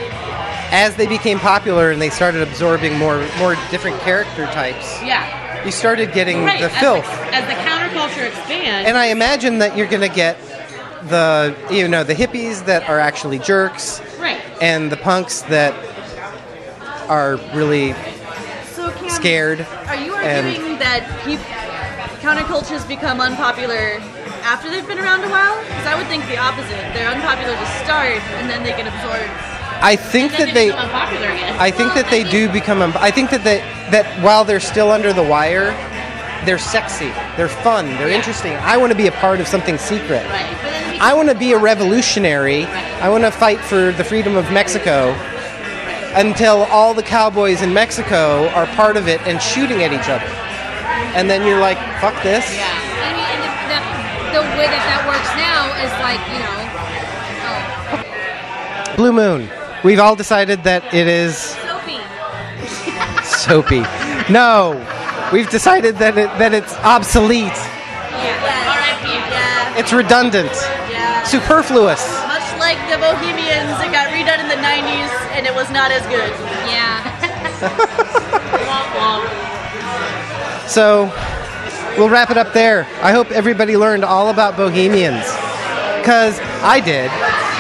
as they became popular and they started absorbing more more different character types, Yeah. you started getting Right. the as filth. The, as the counterculture expands... And I imagine that you're going to get the you know the hippies that are actually jerks, Right. and the punks that are really So, Cam, scared. Are you and- arguing that peop- countercultures become unpopular after they've been around a while? Because I would think the opposite. They're unpopular to start, and then they get absorbed. I think And then that they. become unpopular again. I think that they do become. un- I think that they, that while they're still under the wire, they're sexy, they're fun, they're Yeah. interesting. I want to be a part of something secret. Right. But then he- I want to be a revolutionary. I want to fight for the freedom of Mexico until all the cowboys in Mexico are part of it and shooting at each other. And then you're like, fuck this. Yeah. I mean, and the, the, the way that that works now is like, you know, oh, Blue Moon. We've all decided that it is Soapy. soapy. No. We've decided that it, that it's obsolete. Yeah. R I P. Yeah. It's redundant. Yeah. Superfluous. Much like the Bohemians, it got redone in the nineties, and it was not as good. yeah. Womp womp. So, we'll wrap it up there. I hope everybody learned all about Bohemians. Because I did.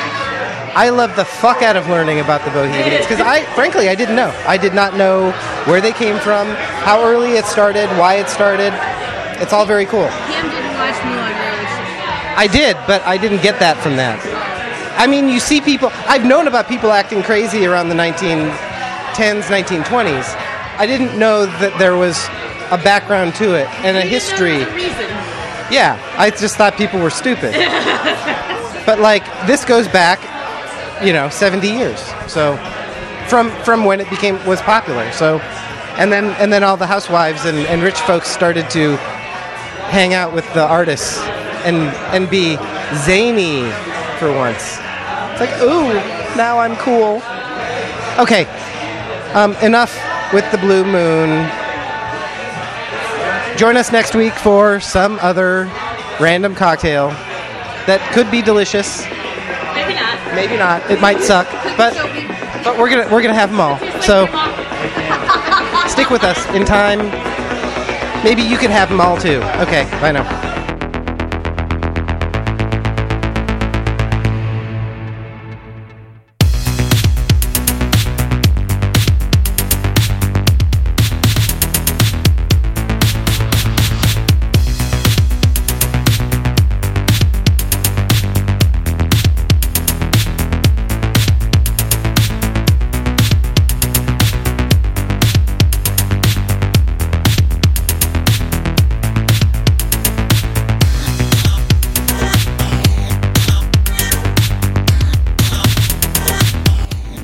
I love the fuck out of learning about the Bohemians. Because I, frankly, I didn't know. I did not know where they came from, how early it started, why it started. It's all very cool. Cam didn't watch Moulin Rouge. I did, but I didn't get that from that. I mean, you see people. I've known about people acting crazy around the nineteen tens, nineteen twenties. I didn't know that there was a background to it and a You didn't know history. the reason. Yeah, I just thought people were stupid. But like this goes back, you know, seventy years. So from from when it became was popular. So and then and then all the housewives and, and rich folks started to hang out with the artists and and be zany for once. It's like, ooh, now I'm cool. Okay, um, enough with the Blue Moon. Join us next week for some other random cocktail that could be delicious. Maybe not. Maybe not. It might suck, but but we're gonna we're gonna have them all. So stick with us. In time, maybe you can have them all too. Okay, bye now.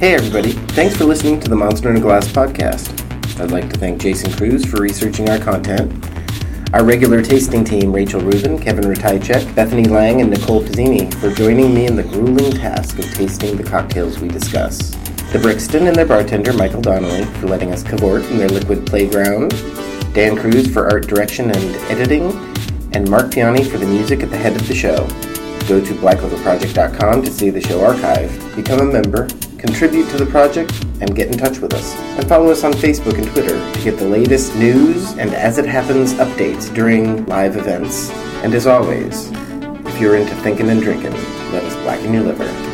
Hey everybody, thanks for listening to the Monster in a Glass podcast. I'd like to thank Jason Cruz for researching our content, our regular tasting team, Rachel Rubin, Kevin Ratajczyk, Bethany Lang, and Nicole Pizzini for joining me in the grueling task of tasting the cocktails we discuss. The Brixton and their bartender, Michael Donnelly, for letting us cavort in their liquid playground, Dan Cruz for art direction and editing, and Mark Piani for the music at the head of the show. Go to black leather project dot com to see the show archive, become a member, contribute to the project, and get in touch with us. And follow us on Facebook and Twitter to get the latest news and as it happens updates during live events. And as always, if you're into thinking and drinking, let us blacken your liver.